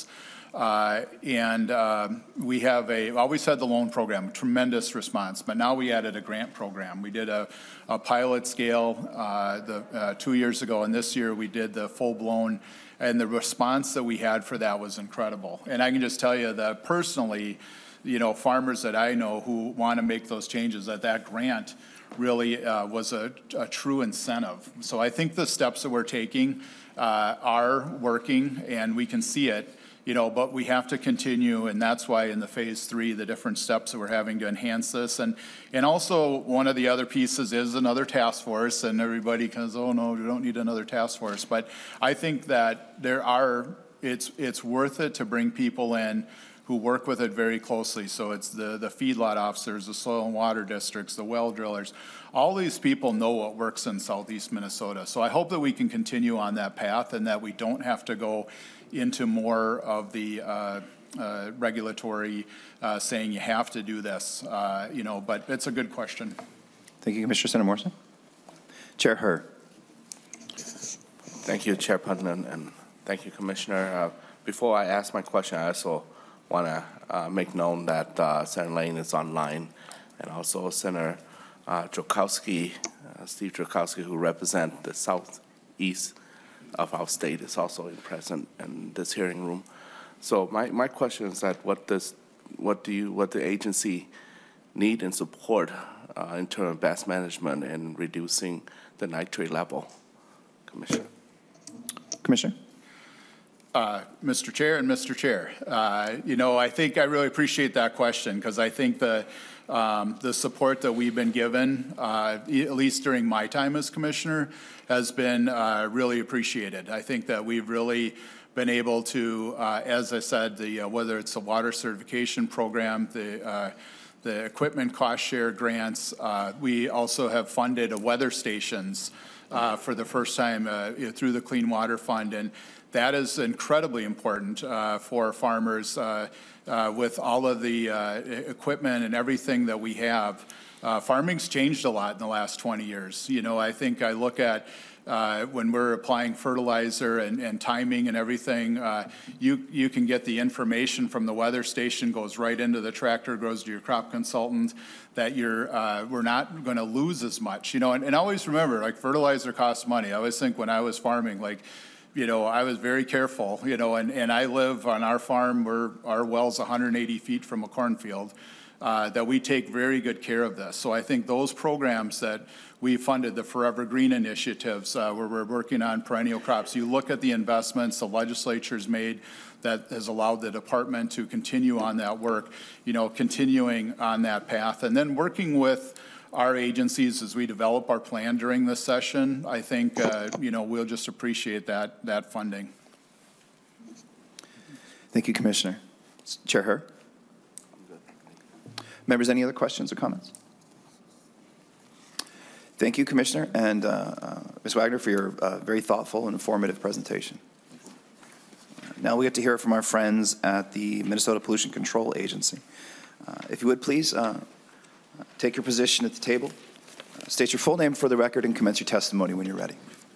We have always had the loan program, tremendous response, but now we added a grant program. We did a pilot scale 2 years ago, and this year we did the full-blown, and the response that we had for that was incredible. And I can just tell you that personally, farmers that I know who want to make those changes, that grant really was a true incentive. So I think the steps that we're taking are working, and we can see it. But we have to continue, and that's why in the phase 3, the different steps that we're having to enhance this. And also one of the other pieces is another task force, and everybody goes, oh no, we don't need another task force. But I think that it's worth it to bring people in who work with it very closely. So it's the feedlot officers, the soil and water districts, the well drillers. All these people know what works in southeast Minnesota. So I hope that we can continue on that path and that we don't have to go into more of the regulatory saying you have to do this, but it's a good question. Thank you, Commissioner. Senator Morrison. Chair Herr. Thank you, Chair Putnam, and thank you, Commissioner. Before I ask my question, I also want to make known that Senator Lane is online, and also Senator Joukowsky, Steve Joukowsky, who represents the southeast of our state, is also present in this hearing room. So my question is that what the agency need and support in terms of best management and reducing the nitrate level, Commissioner? Commissioner. Mr. Chair and Mr. Chair, I think I really appreciate that question, because I think the support that we've been given, at least during my time as commissioner, has been really appreciated. I think that we've really been able to, as I said, whether it's the water certification program, the equipment cost share grants, we also have funded weather stations for the first time through the Clean Water Fund, and that is incredibly important for farmers with all of the equipment and everything that we have. Farming's changed a lot in the last 20 years. I think I look at when we're applying fertilizer and timing and everything, you can get the information from the weather station, goes right into the tractor, goes to your crop consultant, that we're not going to lose as much. And always remember, like, fertilizer costs money. I always think when I was farming, like, I was very careful, and I live on our farm where our well's 180 feet from a cornfield. that we take very good care of this. So I think those programs that we funded, the Forever Green initiatives, where we're working on perennial crops, you look at the investments the legislature's made that has allowed the department to continue on that work, continuing on that path. And then working with our agencies as we develop our plan during this session, I think, we'll just appreciate that funding. Thank you, Commissioner. Chair Herr? Members, any other questions or comments? Thank you, Commissioner, and Ms. Wagner, for your very thoughtful and informative presentation. Now we get to hear from our friends at the Minnesota Pollution Control Agency. If you would, please take your position at the table. State your full name for the record and commence your testimony when you're ready.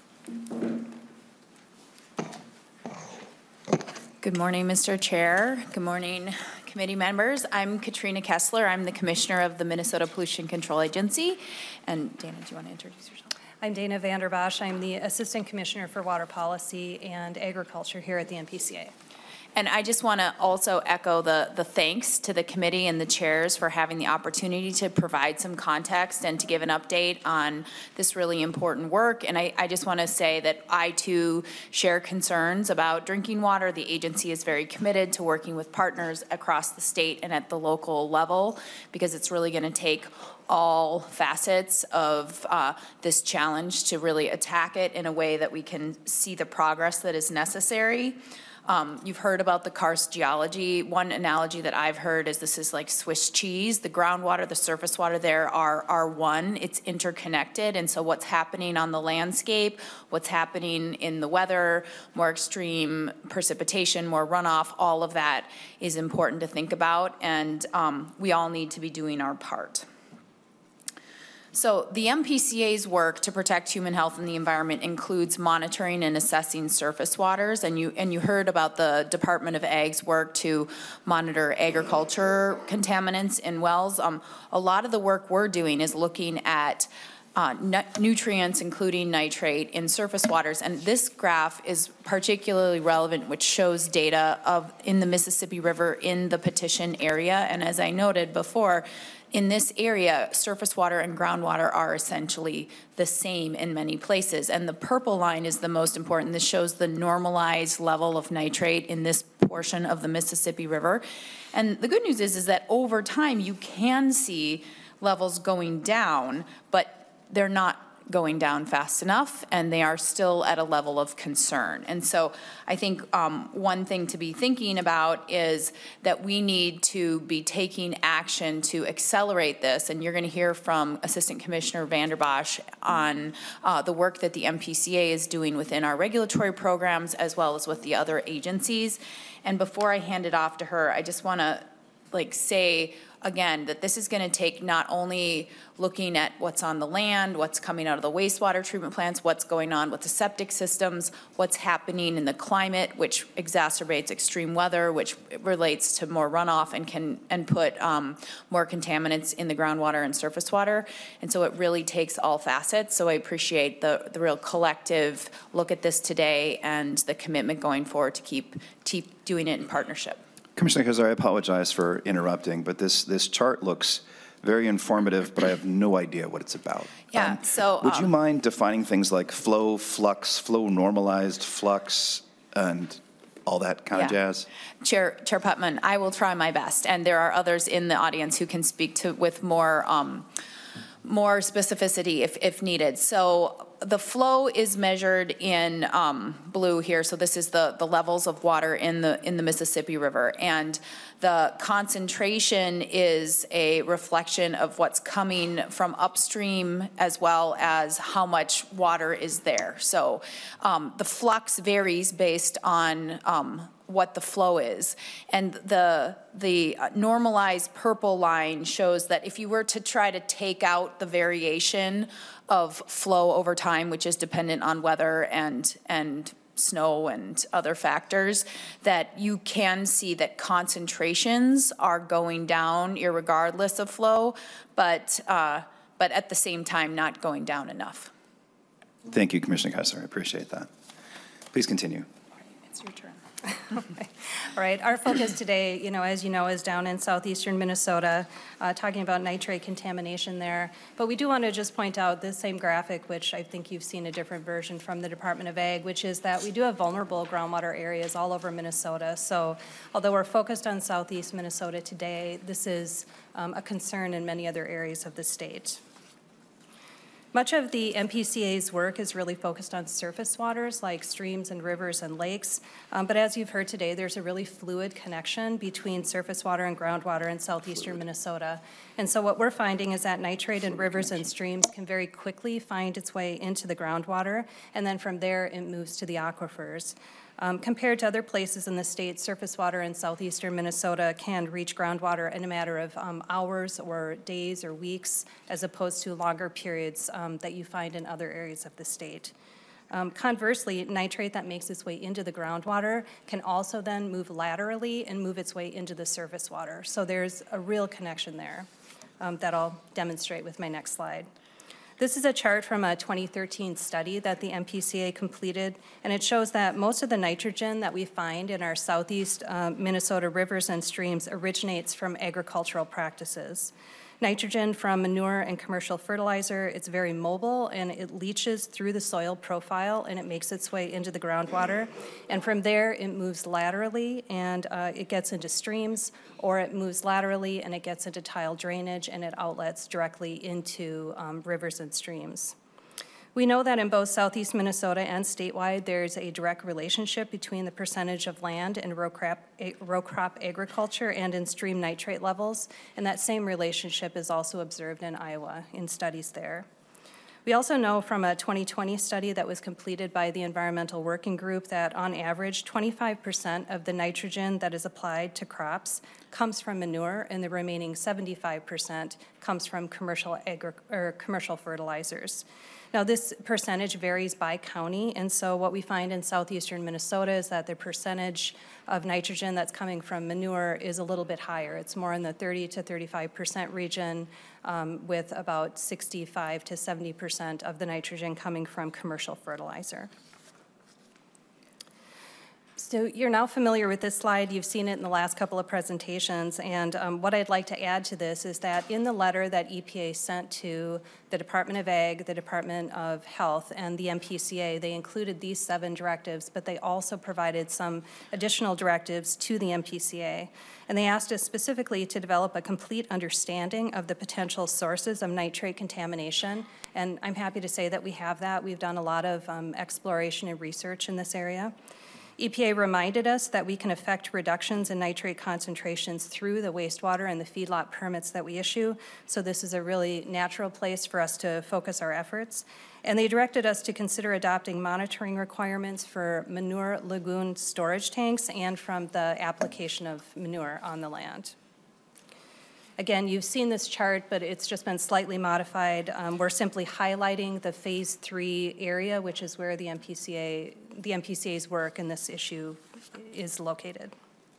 Good morning, Mr. Chair. Good morning, committee members. I'm Katrina Kessler. I'm the Commissioner of the Minnesota Pollution Control Agency. And Dana, do you want to introduce yourself? I'm Dana Vanderbosch. I'm the Assistant Commissioner for Water Policy and Agriculture here at the MPCA. And I just want to also echo the thanks to the committee and the chairs for having the opportunity to provide some context and to give an update on this really important work. And I just want to say that I, too, share concerns about drinking water. The agency is very committed to working with partners across the state and at the local level, because it's really going to take all facets of this challenge to really attack it in a way that we can see the progress that is necessary. You've heard about the karst geology. One analogy that I've heard is this is like Swiss cheese. The groundwater, the surface water there are one. It's interconnected. And so what's happening on the landscape, what's happening in the weather, more extreme precipitation, more runoff, all of that is important to think about. And we all need to be doing our part. So the MPCA's work to protect human health and the environment includes monitoring and assessing surface waters, and you heard about the Department of Ag's work to monitor agriculture contaminants in wells. A lot of the work we're doing is looking at nutrients, including nitrate, in surface waters, and this graph is particularly relevant, which shows data in the Mississippi River in the petition area. And as I noted before, in this area, surface water and groundwater are essentially the same in many places. And the purple line is the most important. This shows the normalized level of nitrate in this portion of the Mississippi River. And the good news is that over time, you can see levels going down, but they're not going down fast enough, and they are still at a level of concern. And so I think one thing to be thinking about is that we need to be taking action to accelerate this, and you're going to hear from Assistant Commissioner Vanderbosch on the work that the MPCA is doing within our regulatory programs as well as with the other agencies. And before I hand it off to her, I just want to say again, that this is going to take not only looking at what's on the land, what's coming out of the wastewater treatment plants, what's going on with the septic systems, what's happening in the climate, which exacerbates extreme weather, which relates to more runoff and put more contaminants in the groundwater and surface water. And so it really takes all facets. So I appreciate the real collective look at this today and the commitment going forward to keep doing it in partnership. Commissioner Kessler, I apologize for interrupting, but this chart looks very informative, but I have no idea what it's about. Yeah, would you mind defining things like flow, flux, flow normalized, flux, and all that kind of jazz? Chair Putman, I will try my best, and there are others in the audience who can speak to with more specificity if needed. So the flow is measured in blue here. So this is the levels of water in the Mississippi River, and the concentration is a reflection of what's coming from upstream as well as how much water is there. So the flux varies based on what the flow is. And the normalized purple line shows that if you were to try to take out the variation of flow over time, which is dependent on weather and snow and other factors, that you can see that concentrations are going down irregardless of flow, but at the same time not going down enough. Thank you, Commissioner Kessler. I appreciate that. Please continue. It's your turn. All right, our focus today, as you know, is down in southeastern Minnesota, talking about nitrate contamination there. But we do want to just point out this same graphic, which I think you've seen a different version from the Department of Ag, which is that we do have vulnerable groundwater areas all over Minnesota. So although we're focused on southeast Minnesota today, this is a concern in many other areas of the state. Much of the MPCA's work is really focused on surface waters like streams and rivers and lakes, but as you've heard today, there's a really fluid connection between surface water and groundwater in southeastern Minnesota. And so what we're finding is that nitrate in rivers and streams can very quickly find its way into the groundwater, and then from there it moves to the aquifers. Compared to other places in the state, surface water in southeastern Minnesota can reach groundwater in a matter of hours or days or weeks, as opposed to longer periods that you find in other areas of the state. Conversely, nitrate that makes its way into the groundwater can also then move laterally and move its way into the surface water. So there's a real connection there that I'll demonstrate with my next slide. This is a chart from a 2013 study that the MPCA completed, and it shows that most of the nitrogen that we find in our southeast Minnesota rivers and streams originates from agricultural practices. Nitrogen from manure and commercial fertilizer, it's very mobile and it leaches through the soil profile and it makes its way into the groundwater. And from there, it moves laterally and it gets into streams, or it moves laterally and it gets into tile drainage and it outlets directly into rivers and streams. We know that in both southeast Minnesota and statewide, there's a direct relationship between the percentage of land in row crop agriculture and in stream nitrate levels, and that same relationship is also observed in Iowa in studies there. We also know from a 2020 study that was completed by the Environmental Working Group that on average 25% of the nitrogen that is applied to crops comes from manure, and the remaining 75% comes from commercial fertilizers. Now, this percentage varies by county, and so what we find in southeastern Minnesota is that the percentage of nitrogen that's coming from manure is a little bit higher. It's more in the 30 to 35% region, with about 65 to 70% of the nitrogen coming from commercial fertilizer. So you're now familiar with this slide. You've seen it in the last couple of presentations. And what I'd like to add to this is that in the letter that EPA sent to the Department of Ag, the Department of Health, and the MPCA, they included these 7 directives, but they also provided some additional directives to the MPCA. And they asked us specifically to develop a complete understanding of the potential sources of nitrate contamination. And I'm happy to say that we have that. We've done a lot of exploration and research in this area. EPA reminded us that we can affect reductions in nitrate concentrations through the wastewater and the feedlot permits that we issue, so this is a really natural place for us to focus our efforts. And they directed us to consider adopting monitoring requirements for manure lagoon storage tanks and from the application of manure on the land. Again, you've seen this chart, but it's just been slightly modified. We're simply highlighting the phase 3 area, which is where the MPCA's work in this issue is located.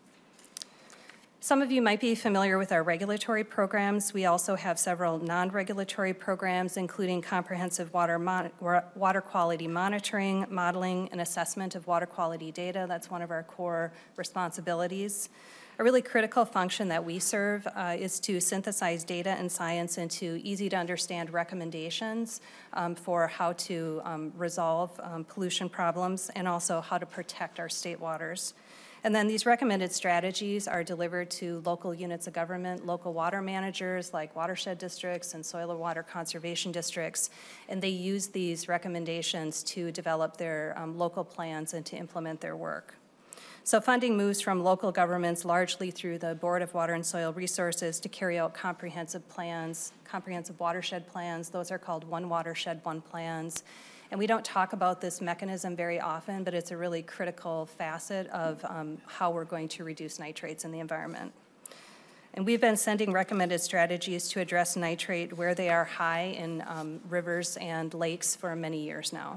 Some of you might be familiar with our regulatory programs. We also have several non-regulatory programs, including comprehensive water quality monitoring, modeling, and assessment of water quality data. That's one of our core responsibilities. A really critical function that we serve is to synthesize data and science into easy-to-understand recommendations for how to resolve pollution problems and also how to protect our state waters. And then these recommended strategies are delivered to local units of government, local water managers like watershed districts and soil and water conservation districts, and they use these recommendations to develop their local plans and to implement their work. So funding moves from local governments largely through the Board of Water and Soil Resources to carry out comprehensive plans, comprehensive watershed plans. Those are called One Watershed, One Plans. And we don't talk about this mechanism very often, but it's a really critical facet of how we're going to reduce nitrates in the environment. And we've been sending recommended strategies to address nitrate where they are high in rivers and lakes for many years now.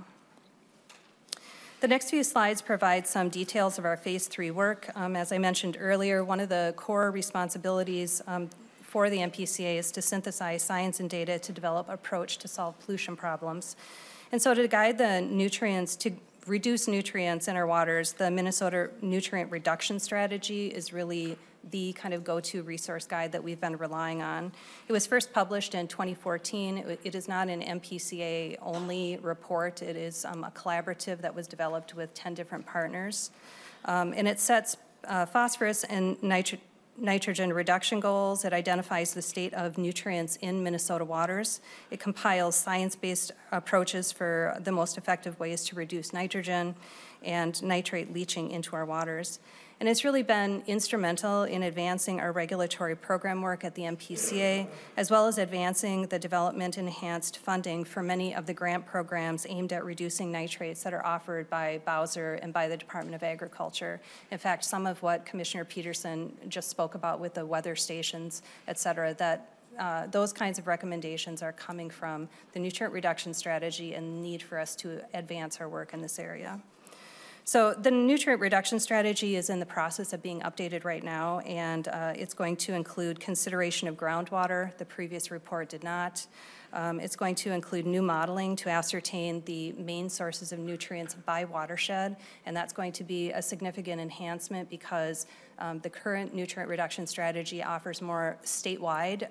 The next few slides provide some details of our phase 3 work. As I mentioned earlier, one of the core responsibilities for the MPCA is to synthesize science and data to develop an approach to solve pollution problems. And so to guide the nutrients reduce nutrients in our waters, the Minnesota Nutrient Reduction Strategy is really the kind of go-to resource guide that we've been relying on. It was first published in 2014. It is not an MPCA-only report. It is a collaborative that was developed with 10 different partners. And it sets phosphorus and nitrogen reduction goals. It identifies the state of nutrients in Minnesota waters. It compiles science-based approaches for the most effective ways to reduce nitrogen and nitrate leaching into our waters. And it's really been instrumental in advancing our regulatory program work at the MPCA, as well as advancing the development and enhanced funding for many of the grant programs aimed at reducing nitrates that are offered by Bowser and by the Department of Agriculture. In fact, some of what Commissioner Peterson just spoke about with the weather stations, et cetera, that those kinds of recommendations are coming from the nutrient reduction strategy and the need for us to advance our work in this area. So the nutrient reduction strategy is in the process of being updated right now, and it's going to include consideration of groundwater. The previous report did not. It's going to include new modeling to ascertain the main sources of nutrients by watershed, and that's going to be a significant enhancement because the current nutrient reduction strategy offers more statewide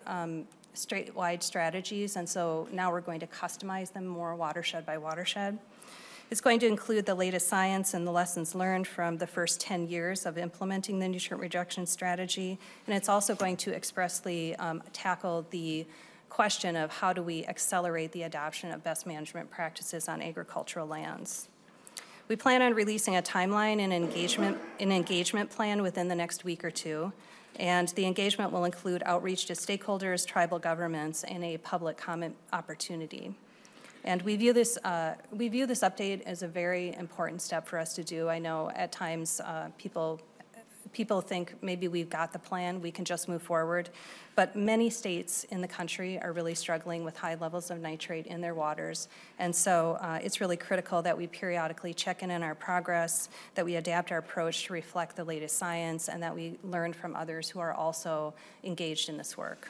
strategies, and so now we're going to customize them more watershed by watershed. It's going to include the latest science and the lessons learned from the first 10 years of implementing the nutrient reduction strategy, and it's also going to expressly tackle the question of how do we accelerate the adoption of best management practices on agricultural lands. We plan on releasing a timeline and an engagement plan within the next week or two, and the engagement will include outreach to stakeholders, tribal governments, and a public comment opportunity. And we view this update as a very important step for us to do. I know at times people think maybe we've got the plan, we can just move forward. But many states in the country are really struggling with high levels of nitrate in their waters. And so it's really critical that we periodically check in on our progress, that we adapt our approach to reflect the latest science, and that we learn from others who are also engaged in this work.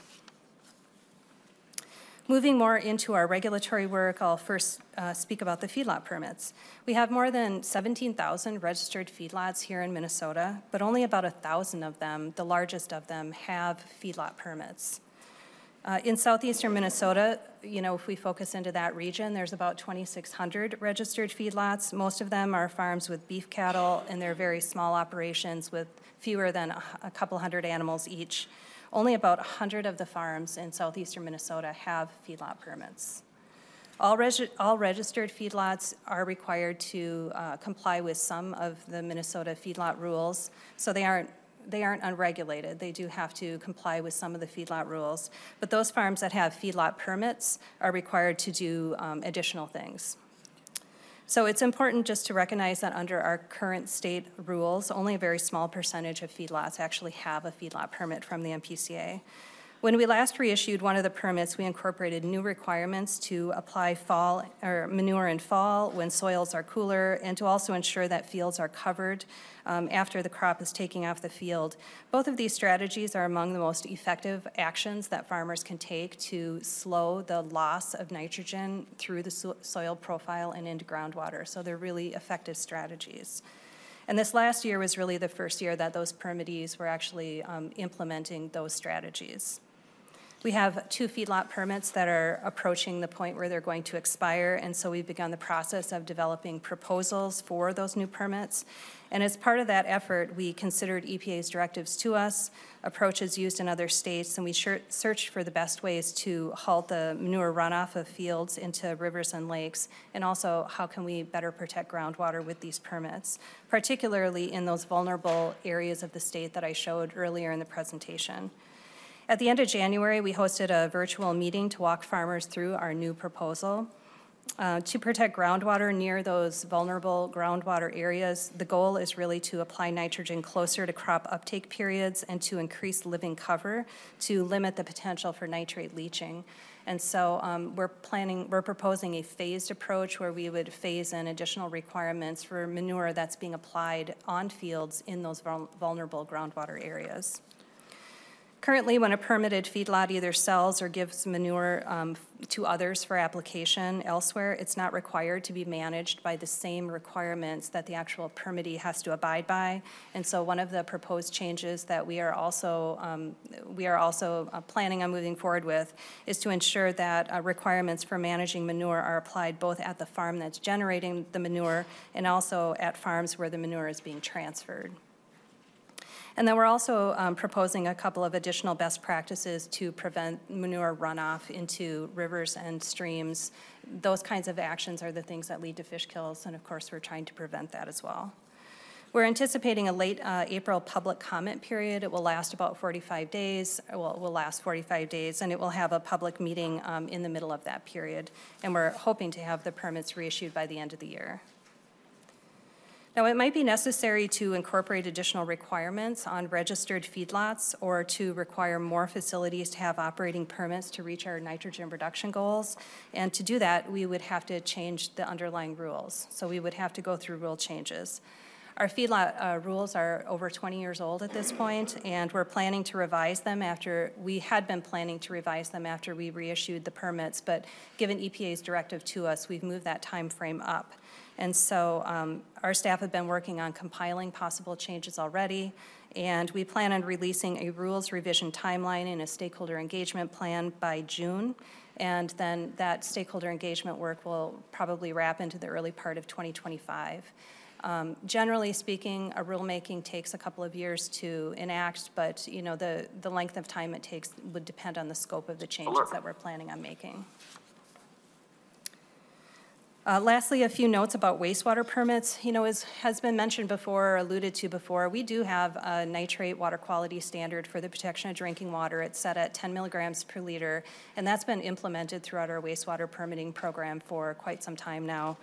Moving more into our regulatory work, I'll first speak about the feedlot permits. We have more than 17,000 registered feedlots here in Minnesota, but only about 1,000 of them, the largest of them, have feedlot permits. In southeastern Minnesota, you know, if we focus into that region, there's about 2,600 registered feedlots. Most of them are farms with beef cattle, and they're very small operations with fewer than a couple hundred animals each. Only about 100 of the farms in southeastern Minnesota have feedlot permits. All registered feedlots are required to comply with some of the Minnesota feedlot rules, so they aren't unregulated. They do have to comply with some of the feedlot rules, but those farms that have feedlot permits are required to do additional things. So it's important just to recognize that under our current state rules, only a very small percentage of feedlots actually have a feedlot permit from the MPCA. When we last reissued one of the permits, we incorporated new requirements to apply manure in fall when soils are cooler, and to also ensure that fields are covered after the crop is taking off the field. Both of these strategies are among the most effective actions that farmers can take to slow the loss of nitrogen through the soil profile and into groundwater. So they're really effective strategies. And this last year was really the first year that those permittees were actually implementing those strategies. We have 2 feedlot permits that are approaching the point where they're going to expire, and so we've begun the process of developing proposals for those new permits. And as part of that effort, we considered EPA's directives to us, approaches used in other states, and we searched for the best ways to halt the manure runoff of fields into rivers and lakes, and also how can we better protect groundwater with these permits, particularly in those vulnerable areas of the state that I showed earlier in the presentation. At the end of January, we hosted a virtual meeting to walk farmers through our new proposal. To protect groundwater near those vulnerable groundwater areas, the goal is really to apply nitrogen closer to crop uptake periods and to increase living cover to limit the potential for nitrate leaching. And so we're proposing a phased approach where we would phase in additional requirements for manure that's being applied on fields in those vulnerable groundwater areas. Currently, when a permitted feedlot either sells or gives manure to others for application elsewhere, it's not required to be managed by the same requirements that the actual permittee has to abide by. And so one of the proposed changes that we are also planning on moving forward with is to ensure that requirements for managing manure are applied both at the farm that's generating the manure and also at farms where the manure is being transferred. And then we're also proposing a couple of additional best practices to prevent manure runoff into rivers and streams. Those kinds of actions are the things that lead to fish kills, and of course we're trying to prevent that as well. We're anticipating a late April public comment period. It will last about 45 days. Well, it will last 45 days, and it will have a public meeting in the middle of that period. And we're hoping to have the permits reissued by the end of the year. Now, it might be necessary to incorporate additional requirements on registered feedlots or to require more facilities to have operating permits to reach our nitrogen reduction goals. And to do that, we would have to change the underlying rules. So we would have to go through rule changes. Our feedlot rules are over 20 years old at this point, and we're planning to revise them we had been planning to revise them after we reissued the permits, but given EPA's directive to us, we've moved that time frame up. And so our staff have been working on compiling possible changes already, and we plan on releasing a rules revision timeline and a stakeholder engagement plan by June. And then that stakeholder engagement work will probably wrap into the early part of 2025. Generally speaking, a rulemaking takes a couple of years to enact, but you know the length of time it takes would depend on the scope of the changes that we're planning on making. Lastly, a few notes about wastewater permits. You know, as has been mentioned before or alluded to before, we do have a nitrate water quality standard for the protection of drinking water. It's set at 10 milligrams per liter, and that's been implemented throughout our wastewater permitting program for quite some time now.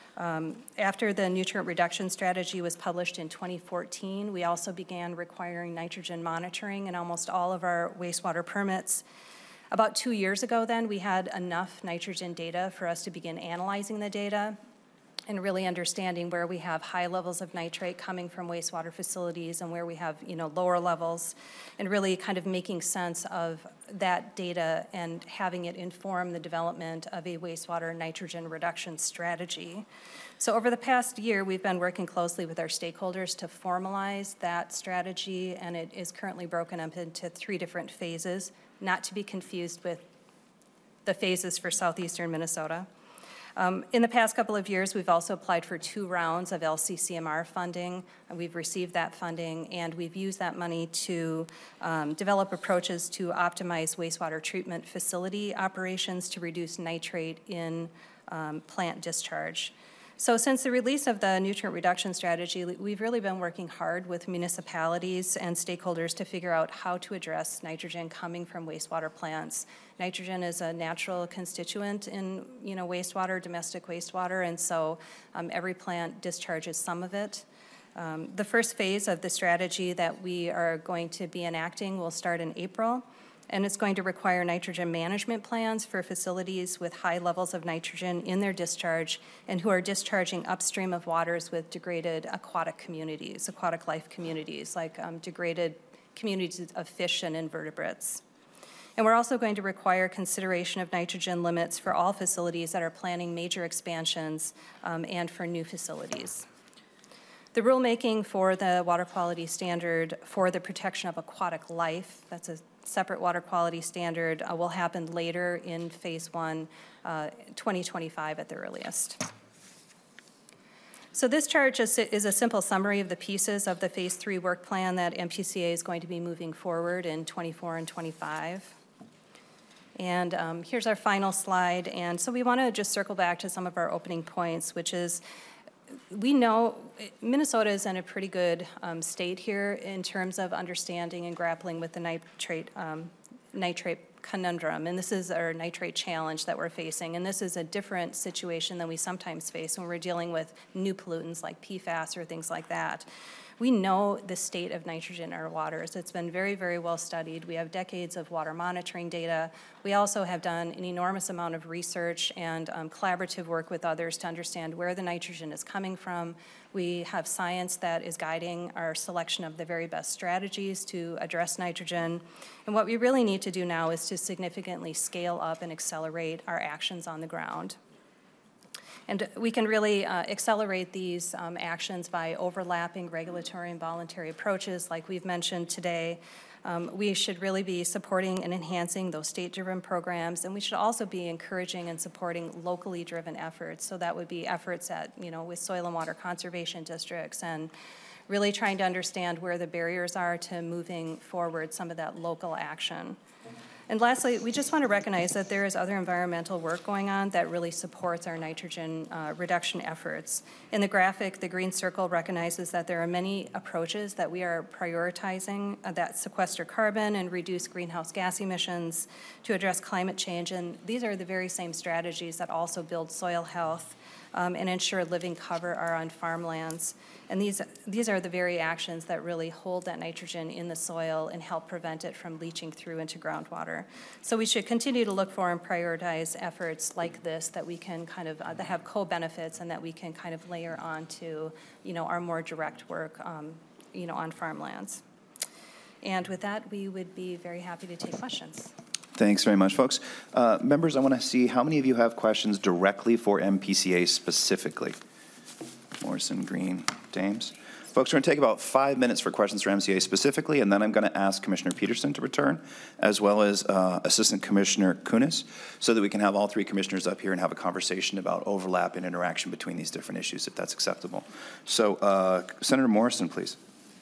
After the nutrient reduction strategy was published in 2014, we also began requiring nitrogen monitoring in almost all of our wastewater permits. About 2 years ago then, we had enough nitrogen data for us to begin analyzing the data and really understanding where we have high levels of nitrate coming from wastewater facilities and where we have, you know, lower levels, and really kind of making sense of that data and having it inform the development of a wastewater nitrogen reduction strategy. So over the past year, we've been working closely with our stakeholders to formalize that strategy, and it is currently broken up into 3 different phases, not to be confused with the phases for southeastern Minnesota. In the past couple of years, we've also applied for 2 rounds of LCCMR funding. We've received that funding, and we've used that money to develop approaches to optimize wastewater treatment facility operations to reduce nitrate in plant discharge. So since the release of the nutrient reduction strategy, we've really been working hard with municipalities and stakeholders to figure out how to address nitrogen coming from wastewater plants. Nitrogen is a natural constituent in, you know, wastewater, domestic wastewater, and so every plant discharges some of it. The first phase of the strategy that we are going to be enacting will start in April. And it's going to require nitrogen management plans for facilities with high levels of nitrogen in their discharge and who are discharging upstream of waters with degraded aquatic communities, aquatic life communities, like degraded communities of fish and invertebrates. And we're also going to require consideration of nitrogen limits for all facilities that are planning major expansions and for new facilities. The rulemaking for the water quality standard for the protection of aquatic life, that's a separate water quality standard, will happen later in phase 1, 2025 at the earliest. So this chart just is a simple summary of the pieces of the phase 3 work plan that MPCA is going to be moving forward in 24 and 25. And here's our final slide. And so we want to just circle back to some of our opening points, which is we know Minnesota is in a pretty good state here in terms of understanding and grappling with the nitrate conundrum, and this is our nitrate challenge that we're facing, and this is a different situation than we sometimes face when we're dealing with new pollutants like PFAS or things like that. We know the state of nitrogen in our waters. It's been very, very well studied. We have decades of water monitoring data. We also have done an enormous amount of research and collaborative work with others to understand where the nitrogen is coming from. We have science that is guiding our selection of the very best strategies to address nitrogen. And what we really need to do now is to significantly scale up and accelerate our actions on the ground. And we can really accelerate these actions by overlapping regulatory and voluntary approaches like we've mentioned today. We should really be supporting and enhancing those state-driven programs, and we should also be encouraging and supporting locally driven efforts. So that would be efforts at, with soil and water conservation districts, and really trying to understand where the barriers are to moving forward some of that local action. And lastly, we just want to recognize that there is other environmental work going on that really supports our nitrogen reduction efforts. In the graphic, the green circle recognizes that there are many approaches that we are prioritizing that sequester carbon and reduce greenhouse gas emissions to address climate change. And these are the very same strategies that also build soil health and ensure living cover are on farmlands. And these are the very actions that really hold that nitrogen in the soil and help prevent it from leaching through into groundwater. So we should continue to look for and prioritize efforts like this that we can kind of, that have co-benefits and that we can kind of layer onto, our more direct work, on farmlands. And with that, we would be very happy to take questions. Thanks very much, folks. Members, I want to see how many of you have questions directly for MPCA specifically. Morrison, Green, Dames. Folks, we're going to take about 5 minutes for questions for MCA specifically, and then I'm going to ask Commissioner Peterson to return, as well as Assistant Commissioner Kunis, so that we can have all three commissioners up here and have a conversation about overlap and interaction between these different issues, if that's acceptable. So, Senator Morrison, please.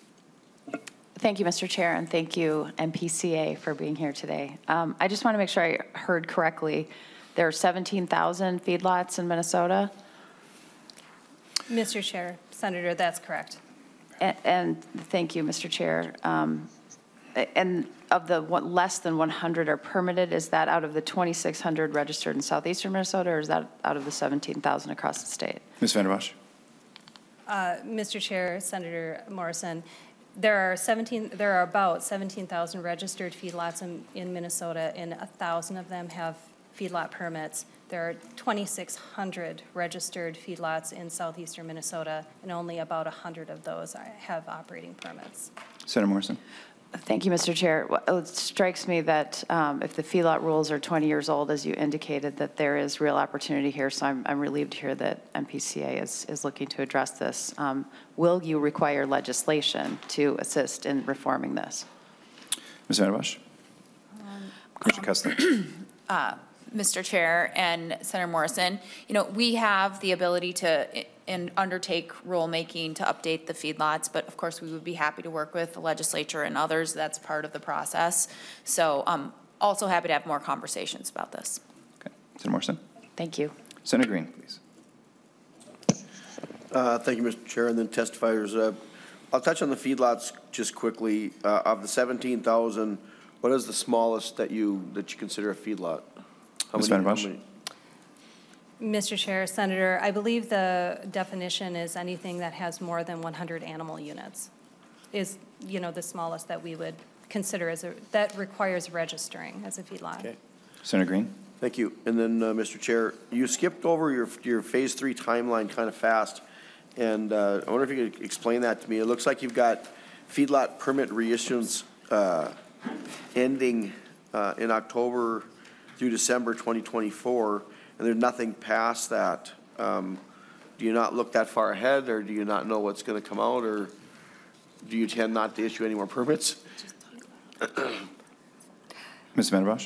Thank you, Mr. Chair, and thank you, MPCA, for being here today. I just want to make sure I heard correctly. There are 17,000 feedlots in Minnesota? Mr. Chair, Senator, that's correct. And thank you, Mr. Chair. And of the less than 100 are permitted, is that out of the 2,600 registered in southeastern Minnesota, or is that out of the 17,000 across the state? Ms. Vander Bosch. Mr. Chair, Senator Morrison, there are about 17,000 registered feedlots in Minnesota, and 1,000 of them have feedlot permits. There are 2,600 registered feedlots in southeastern Minnesota, and only about 100 of those have operating permits. Senator Morrison. Thank you, Mr. Chair. Well, it strikes me that if the feedlot rules are 20 years old, as you indicated, that there is real opportunity here. So I'm relieved to hear that MPCA is looking to address this. Will you require legislation to assist in reforming this? Ms. Vander Bosch. Commissioner Kessler. Mr. Chair and Senator Morrison, we have the ability to undertake rulemaking to update the feedlots, but of course we would be happy to work with the legislature and others. That's part of the process. So I'm also happy to have more conversations about this. Okay. Senator Morrison. Thank you. Senator Green, please. Thank you, Mr. Chair, and then testifiers. I'll touch on the feedlots just quickly. Of the 17,000, what is the smallest that you consider a feedlot? Ms. Vander Bosch. Mr. Chair, Senator, I believe the definition is anything that has more than 100 animal units is, the smallest that we would consider that requires registering as a feedlot. Okay. Senator Green. Thank you. And then, Mr. Chair, you skipped over your phase 3 timeline kind of fast, and I wonder if you could explain that to me. It looks like you've got feedlot permit reissuance ending in October through December 2024, and there's nothing past that. Do you not look that far ahead, or do you not know what's going to come out, or do you tend not to issue any more permits? Ms. Vander Bosch.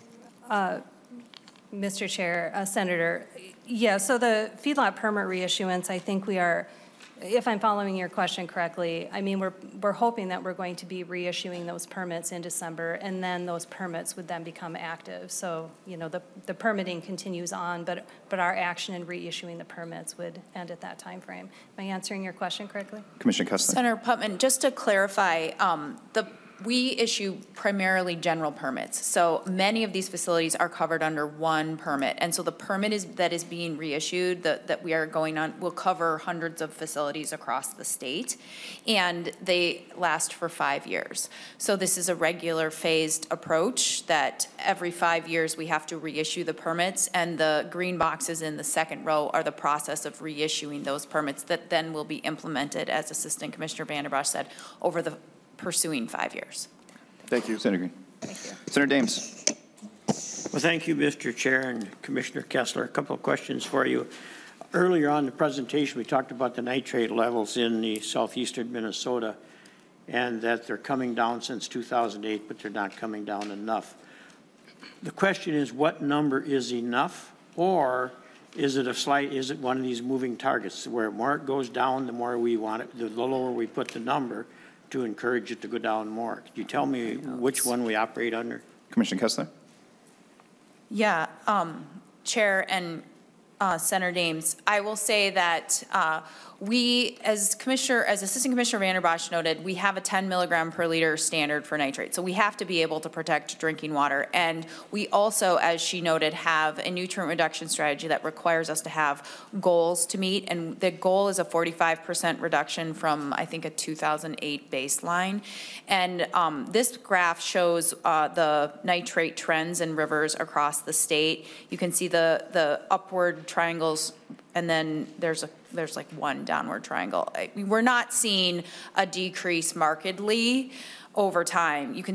Mr. Chair, Senator, yeah, so the feedlot permit reissuance, I think we are, if I'm following your question correctly, I mean, we're hoping that we're going to be reissuing those permits in December, and then those permits would then become active. So, the permitting continues on, but our action in reissuing the permits would end at that time frame. Am I answering your question correctly? Commissioner Kessler. Senator Putman, just to clarify, the we issue primarily general permits. So many of these facilities are covered under one permit. And so the permit that is being reissued, that we are going on, will cover hundreds of facilities across the state. And they last for 5 years. So this is a regular phased approach that every 5 years we have to reissue the permits. And the green boxes in the second row are the process of reissuing those permits that then will be implemented, as Assistant Commissioner Vanderbosch said, over the pursuing 5 years. Thank you. Senator Green. Thank you. Senator Dames. Well, thank you, Mr. Chair and Commissioner Kessler. A couple of questions for you. Earlier on in the presentation, we talked about the nitrate levels in the southeastern Minnesota and that they're coming down since 2008, but they're not coming down enough. The question is, what number is enough, or is it one of these moving targets where the more it goes down, the more we want it, the lower we put the number to encourage it to go down more? Could you tell me which one we operate under? Commissioner Kessler. Yeah, Chair and Senator Dames, I will say that we, as Assistant Commissioner Vanderbosch noted, we have a 10 milligram per liter standard for nitrate. So we have to be able to protect drinking water. And we also, as she noted, have a nutrient reduction strategy that requires us to have goals to meet. And the goal is a 45% reduction from, I think, a 2008 baseline. And this graph shows the nitrate trends in rivers across the state. You can see the upward triangles, and then there's like one downward triangle. We're not seeing a decrease markedly over time. You can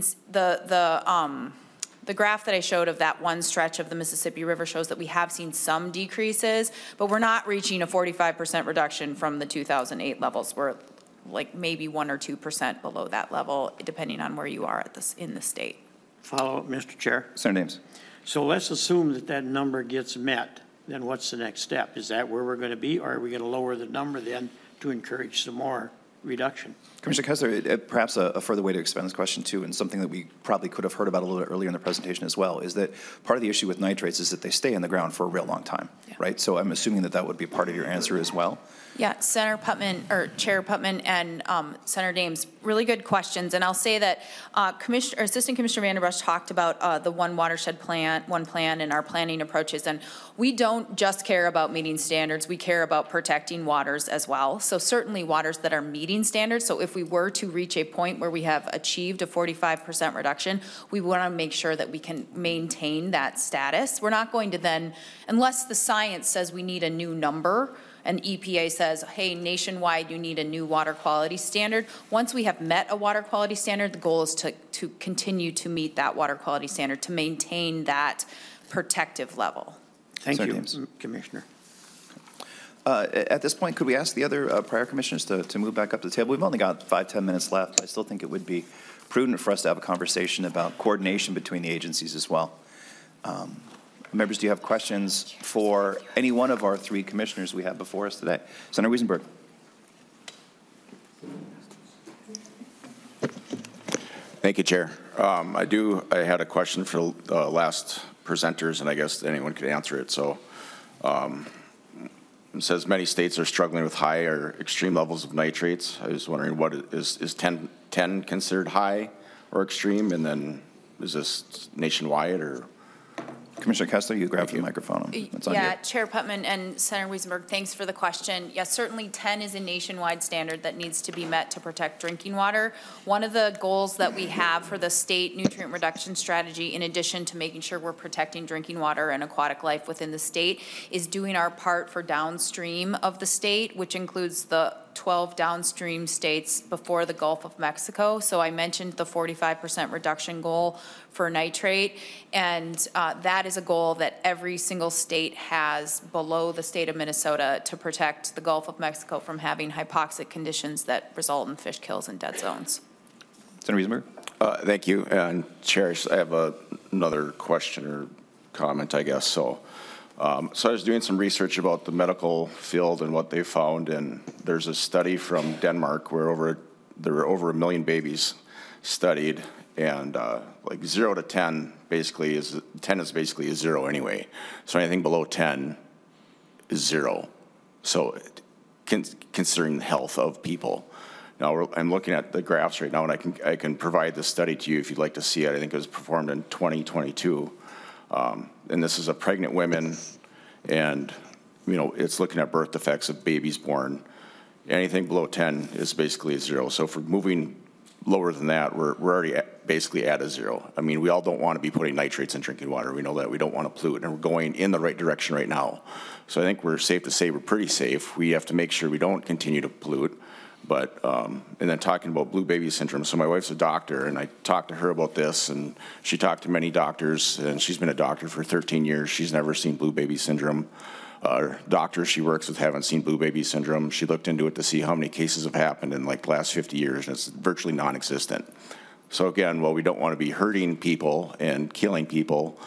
the graph that I showed of that one stretch of the Mississippi River shows that we have seen some decreases, but we're not reaching a 45% reduction from the 2008 levels. We're like maybe 1 or 2% below that level, depending on where you are in the state. Follow up, Mr. Chair. Senator Dames. So let's assume that number gets met. Then what's the next step? Is that where we're going to be, or are we going to lower the number then to encourage some more reduction? Commissioner Kessler, perhaps a further way to expand this question too, and something that we probably could have heard about a little bit earlier in the presentation as well, is that part of the issue with nitrates is that they stay in the ground for a real long time, right? So I'm assuming that would be part of your answer as well. Yeah, Senator Putman, or Chair Putman and Senator Dames, really good questions. And I'll say that Assistant Commissioner Vanderbosch talked about the one watershed plan, and our planning approaches. And we don't just care about meeting standards, we care about protecting waters as well. So certainly waters that are meeting standards. So if we were to reach a point where we have achieved a 45% reduction, we want to make sure that we can maintain that status. We're not going to then, unless the science says we need a new number, and EPA says, hey, nationwide, you need a new water quality standard. Once we have met a water quality standard, the goal is to continue to meet that water quality standard, to maintain that protective level. Thank you, Commissioner. At this point, could we ask the other prior commissioners to move back up to the table? We've only got 5-10 minutes left. I still think it would be prudent for us to have a conversation about coordination between the agencies as well. Members, do you have questions for any one of our 3 commissioners we have before us today? Senator Wiesenberg. Thank you, Chair. I had a question for the last presenters, and I guess anyone could answer it. So it says many states are struggling with high or extreme levels of nitrates. I was wondering, what is 10 considered high or extreme? And then is this nationwide, or? Commissioner Kessler, you grab the microphone. It's on you. Chair Putman and Senator Wiesenberg, thanks for the question. Yes, certainly 10 is a nationwide standard that needs to be met to protect drinking water. One of the goals that we have for the state nutrient reduction strategy, in addition to making sure we're protecting drinking water and aquatic life within the state, is doing our part for downstream of the state, which includes the 12 downstream states before the Gulf of Mexico. So I mentioned the 45% reduction goal for nitrate, and that is a goal that every single state has below the state of Minnesota to protect the Gulf of Mexico from having hypoxic conditions that result in fish kills and dead zones. Senator Wiesenberg. Thank you. And Chair, I have another question or comment, I guess. So I was doing some research about the medical field and what they found, and there's a study from Denmark where there were over 1 million babies studied, and like 0 to 10 basically is 10 is basically a 0 anyway. So anything below 10 is 0. So considering the health of people. Now, I'm looking at the graphs right now, and I can provide this study to you if you'd like to see it. I think it was performed in 2022. And this is a pregnant women, and, you know, it's looking at birth defects of babies born. Anything below 10 is basically a 0. So if we're moving lower than that, we're already basically at a 0. I mean, we all don't want to be putting nitrates in drinking water. We know that. We don't want to pollute, and we're going in the right direction right now. So I think we're safe to say we're pretty safe. We have to make sure we don't continue to pollute. But, and then talking about blue baby syndrome, so my wife's a doctor, and I talked to her about this, and she talked to many doctors, and she's been a doctor for 13 years. She's never seen blue baby syndrome. Doctors she works with haven't seen blue baby syndrome. She looked into it to see how many cases have happened in like the last 50 years, and it's virtually non-existent. So again, while we don't want to be hurting people and killing people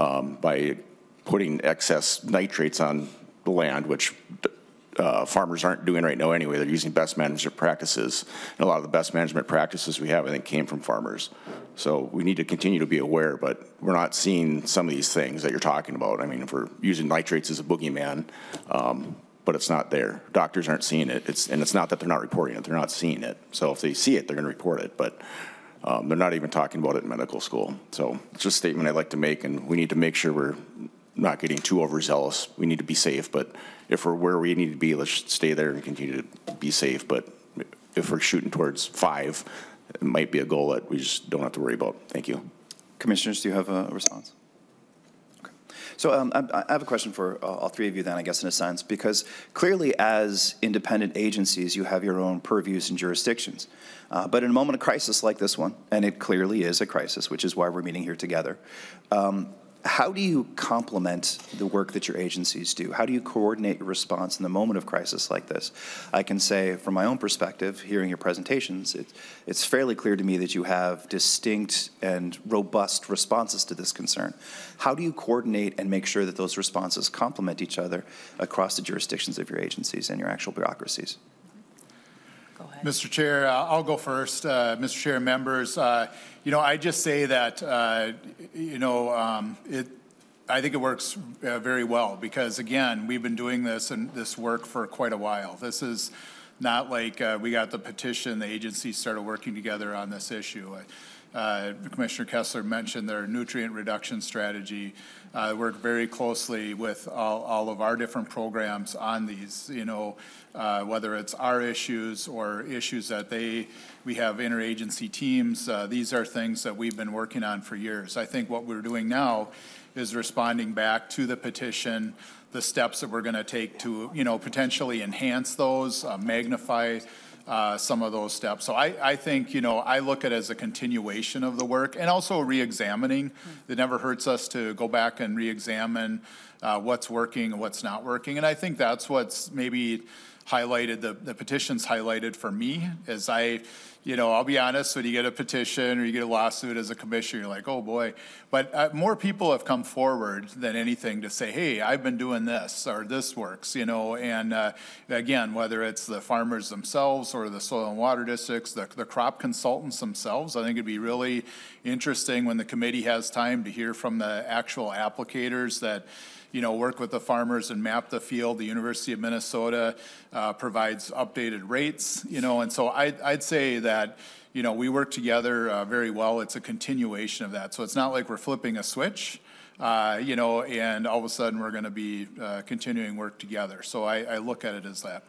by putting excess nitrates on the land, which farmers aren't doing right now anyway. They're using best management practices. And a lot of the best management practices we have, I think, came from farmers. So we need to continue to be aware, but we're not seeing some of these things that you're talking about. I mean, if we're using nitrates as a boogeyman, but it's not there. Doctors aren't seeing it. And it's not that they're not reporting it. They're not seeing it. So if they see it, they're going to report it. But they're not even talking about it in medical school. So it's just a statement I'd like to make, and we need to make sure we're not getting too overzealous. We need to be safe, but if we're where we need to be, let's stay there and continue to be safe. But if we're shooting towards 5, it might be a goal that we just don't have to worry about. Thank you. Commissioners, do you have a response? Okay. So I have a question for all three of you then, I guess, in a sense, because clearly as independent agencies, you have your own purviews and jurisdictions. But in a moment of crisis like this one, and it clearly is a crisis, which is why we're meeting here together, how do you complement the work that your agencies do? How do you coordinate your response in the moment of crisis like this? I can say from my own perspective, hearing your presentations, it's fairly clear to me that you have distinct and robust responses to this concern. How do you coordinate and make sure that those responses complement each other across the jurisdictions of your agencies and your actual bureaucracies? Mr. Chair, I'll go first. Mr. Chair and members, you know, I just say that, you know, I think it works very well because, again, we've been doing this work for quite a while. This is not like we got the petition, the agencies started working together on this issue. Commissioner Kessler mentioned their nutrient reduction strategy. Work very closely with all of our different programs on these, you know, whether it's our issues or issues that we have interagency teams. These are things that we've been working on for years. I think what we're doing now is responding back to the petition, the steps that we're going to take to, you know, potentially enhance those, magnify some of those steps. So I think, you know, I look at it as a continuation of the work and also re-examining. It never hurts us to go back and re-examine what's working and what's not working. And I think that's what's maybe highlighted, the petition's highlighted for me, is you know, I'll be honest, when you get a petition or you get a lawsuit as a commissioner, you're like, oh boy. But more people have come forward than anything to say, hey, I've been doing this or this works, you know. And again, whether it's the farmers themselves or the soil and water districts, the crop consultants themselves, I think it'd be really interesting when the committee has time to hear from the actual applicators that, you know, work with the farmers and map the field. The University of Minnesota provides updated rates, you know, and so I'd say that, you know, we work together very well. It's a continuation of that. So it's not like we're flipping a switch, you know, and all of a sudden we're going to be continuing work together. So I look at it as that.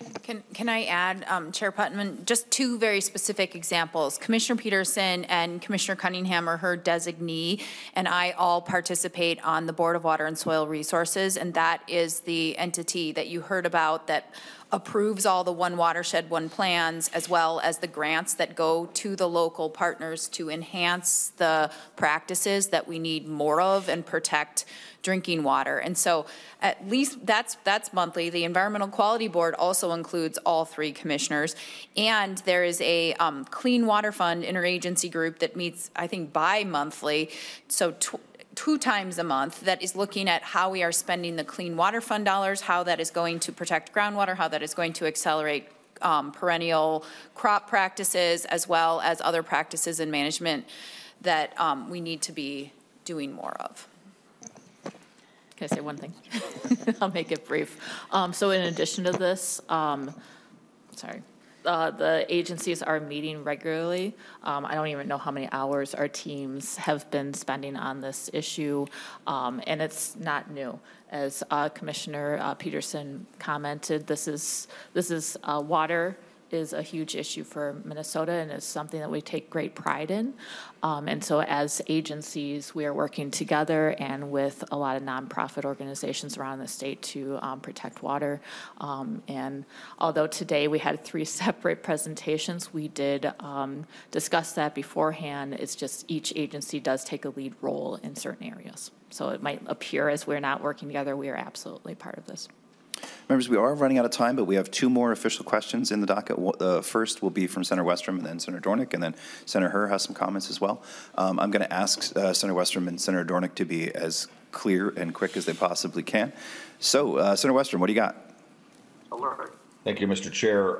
Can I add, Chair Putnam, just 2 very specific examples. Commissioner Peterson and Commissioner Cunningham are her designee, and I all participate on the Board of Water and Soil Resources, and that is the entity that you heard about that approves all the One Watershed, One plans, as well as the grants that go to the local partners to enhance the practices that we need more of and protect drinking water. And so at least that's monthly. The Environmental Quality Board also includes all 3 commissioners. And there is a Clean Water Fund interagency group that meets, I think, bi-monthly. So 2 times a month that is looking at how we are spending the Clean Water Fund dollars, how that is going to protect groundwater, how that is going to accelerate perennial crop practices, as well as other practices in management that we need to be doing more of. Can I say one thing? I'll make it brief. So in addition to this, sorry. the agencies are meeting regularly. I don't even know how many hours our teams have been spending on this issue, and it's not new. As Commissioner Peterson commented, this is water is a huge issue for Minnesota, and it's something that we take great pride in. And so as agencies, we are working together and with a lot of nonprofit organizations around the state to protect water. And although today we had 3 separate presentations, we did discuss that beforehand. It's just each agency does take a lead role in certain areas. So it might appear as we're not working together, we are absolutely part of this. Members, we are running out of time, but we have 2 more official questions in the docket. First will be from Senator Westrom and then Senator Dornick, and then Senator Herr has some comments as well. I'm going to ask Senator Westrom and Senator Dornick to be as clear and quick as they possibly can. So, Senator Westrom, what do you got? Thank you, Mr. Chair.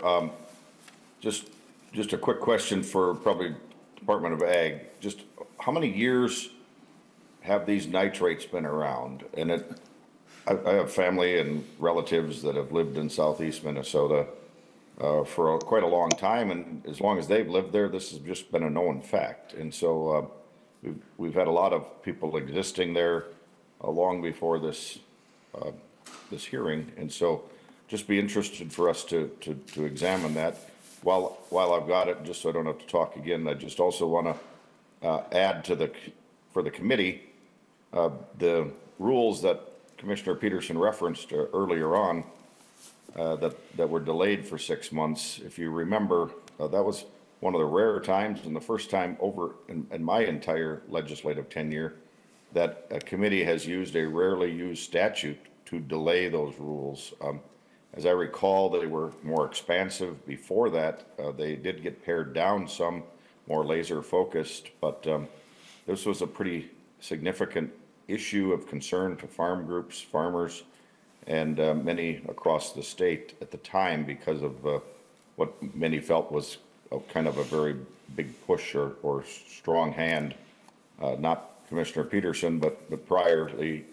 Just a quick question for probably Department of Ag. Just how many years have these nitrates been around? And I have family and relatives that have lived in southeast Minnesota for quite a long time, and as long as they've lived there, this has just been a known fact. And so we've had a lot of people existing there long before this this hearing, and so just be interested for us to examine that. While I've got it, just so I don't have to talk again, I just also want to add to for the committee the rules that Commissioner Peterson referenced earlier on that were delayed for 6 months. If you remember, that was one of the rare times and the first time over in my entire legislative tenure that a committee has used a rarely used statute to delay those rules. As I recall, they were more expansive before that. They did get pared down some, more laser focused, but this was a pretty significant issue of concern to farm groups, farmers, and many across the state at the time because of what many felt was kind of a very big push or strong hand, not Commissioner Peterson, but priorly.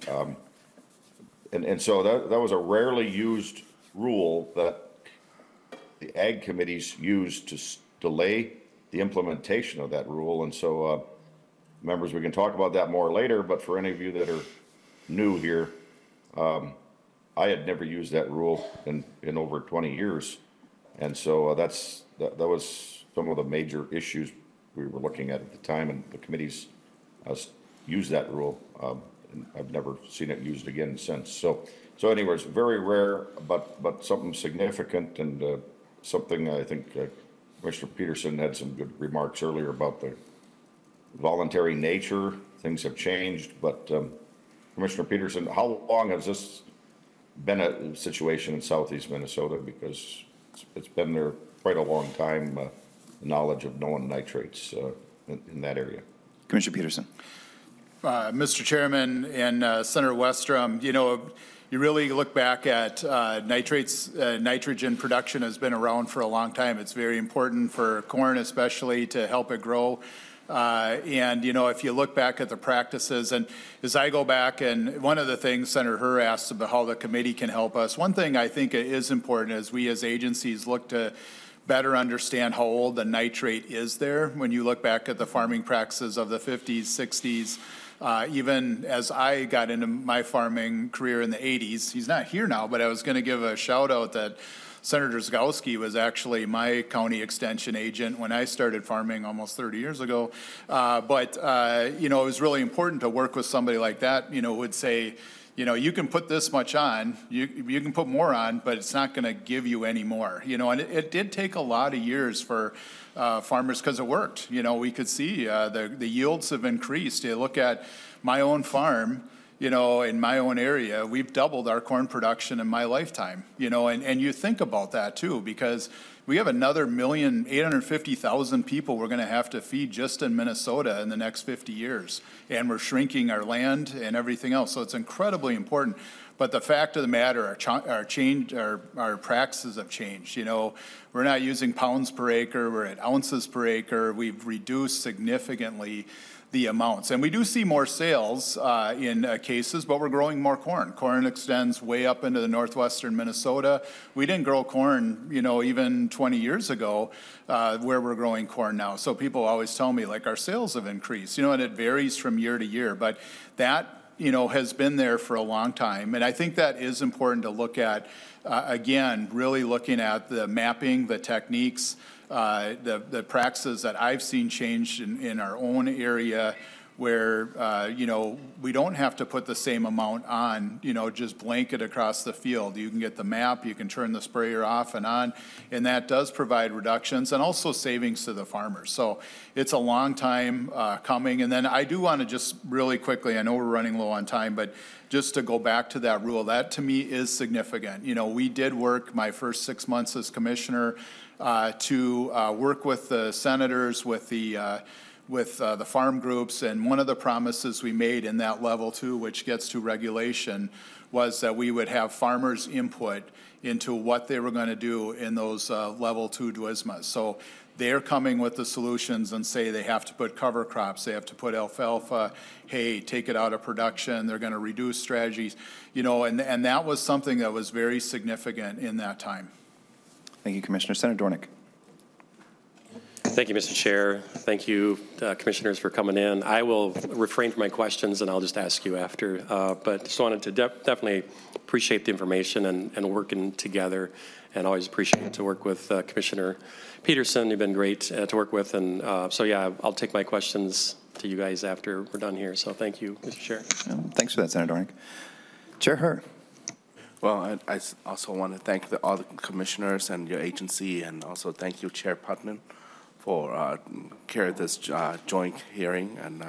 And so that was a rarely used rule that the Ag committees used to delay the implementation of that rule. And so members, we can talk about that more later, but for any of you that are new here, I had never used that rule in over 20 years. And so that was some of the major issues we were looking at the time, and the committees used that rule. And I've never seen it used again since. So anyways, very rare, but something significant, and something I think Commissioner Peterson had some good remarks earlier about the voluntary nature. Things have changed, but Commissioner Peterson, how long has this been a situation in southeast Minnesota? Because it's been there quite a long time, the knowledge of known nitrates in that area. Commissioner Peterson. Mr. Chairman and Senator Westrom, you really look back at nitrates, nitrogen production has been around for a long time. It's very important for corn especially to help it grow. And, if you look back at the practices, and as I go back, and one of the things Senator Herr asked about how the committee can help us, one thing I think is important as we as agencies look to better understand how old the nitrate is there. When you look back at the farming practices of the 50s, 60s, even as I got into my farming career in the 80s, he's not here now, but I was going to give a shout out that Senator Zgowski was actually my county extension agent when I started farming almost 30 years ago. But it was really important to work with somebody like that, who would say, you can put this much on, you can put more on, but it's not going to give you any more. And it did take a lot of years for farmers because it worked. We could see the yields have increased. You look at my own farm, in my own area, we've doubled our corn production in my lifetime, and you think about that too, because we have another 1,850,000 people we're going to have to feed just in Minnesota in the next 50 years. And we're shrinking our land and everything else. So it's incredibly important. But the fact of the matter, our practices have changed. We're not using pounds per acre, we're at ounces per acre. We've reduced significantly the amounts. And we do see more sales in cases, but we're growing more corn. Corn extends way up into the northwestern Minnesota. We didn't grow corn, even 20 years ago where we're growing corn now. So people always tell me, like, our sales have increased, and it varies from year to year. But that, has been there for a long time. And I think that is important to look at, again, really looking at the mapping, the techniques, the practices that I've seen change in our own area where, we don't have to put the same amount on, just blanket across the field. You can get the map, you can turn the sprayer off and on, and that does provide reductions and also savings to the farmers. So it's a long time coming. And then I do want to just really quickly, I know we're running low on time, but just to go back to that rule, that to me is significant. We did work my first 6 months as commissioner to work with the senators, with the farm groups, and one of the promises we made in that level 2, which gets to regulation, was that we would have farmers' input into what they were going to do in those level 2 DWISMAs. So they're coming with the solutions and say they have to put cover crops, they have to put alfalfa, hay, take it out of production, they're going to reduce strategies, and that was something that was very significant in that time. Thank you, Commissioner. Senator Dornick. Thank you, Mr. Chair. Thank you, commissioners, for coming in. I will refrain from my questions, and I'll just ask you after. But just wanted to definitely appreciate the information and working together, and always appreciate to work with Commissioner Peterson. You've been great to work with, and so yeah, I'll take my questions to you guys after we're done here. So thank you, Mr. Chair. Thanks for that, Senator Dornick. Chair Herr. Well, I also want to thank all the commissioners and your agency, and also thank you, Chair Putnam, for carrying this joint hearing. And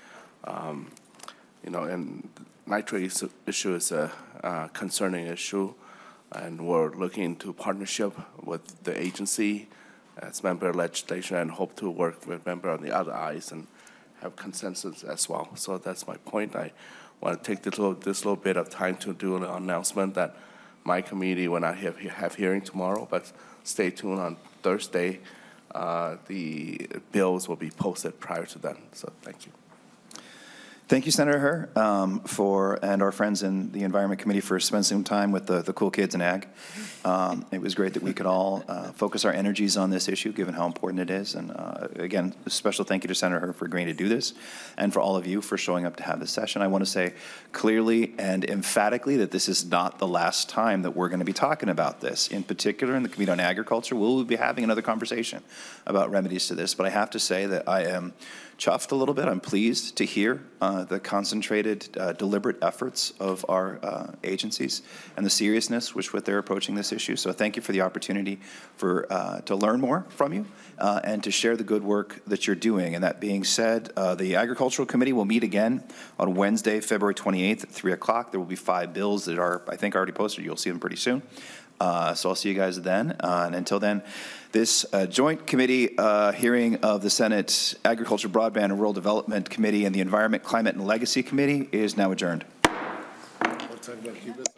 and nitrate issue is a concerning issue, and we're looking into partnership with the agency as member of legislation, and hope to work with member on the other eyes and have consensus as well. So that's my point. I want to take this little bit of time to do an announcement that my committee, when I have hearing tomorrow, but stay tuned on Thursday. The bills will be posted prior to that. So thank you. Thank you, Senator Herr, and our friends in the Environment Committee for spending some time with the cool kids in ag. It was great that we could all focus our energies on this issue, given how important it is. And again, a special thank you to Senator Herr for agreeing to do this, and for all of you for showing up to have this session. I want to say clearly and emphatically that this is not the last time that we're going to be talking about this. In particular, in the Committee on Agriculture, we'll be having another conversation about remedies to this. But I have to say that I am chuffed a little bit. I'm pleased to hear the concentrated, deliberate efforts of our agencies and the seriousness with which they're approaching this issue. So thank you for the opportunity to learn more from you and to share the good work that you're doing. And that being said, the Agricultural Committee will meet again on Wednesday, February 28th at 3 o'clock. There will be 5 bills that are, I think, already posted. You'll see them pretty soon. So I'll see you guys then. And until then, this joint committee hearing of the Senate Agriculture, Broadband, and Rural Development Committee and the Environment, Climate, and Legacy Committee is now adjourned.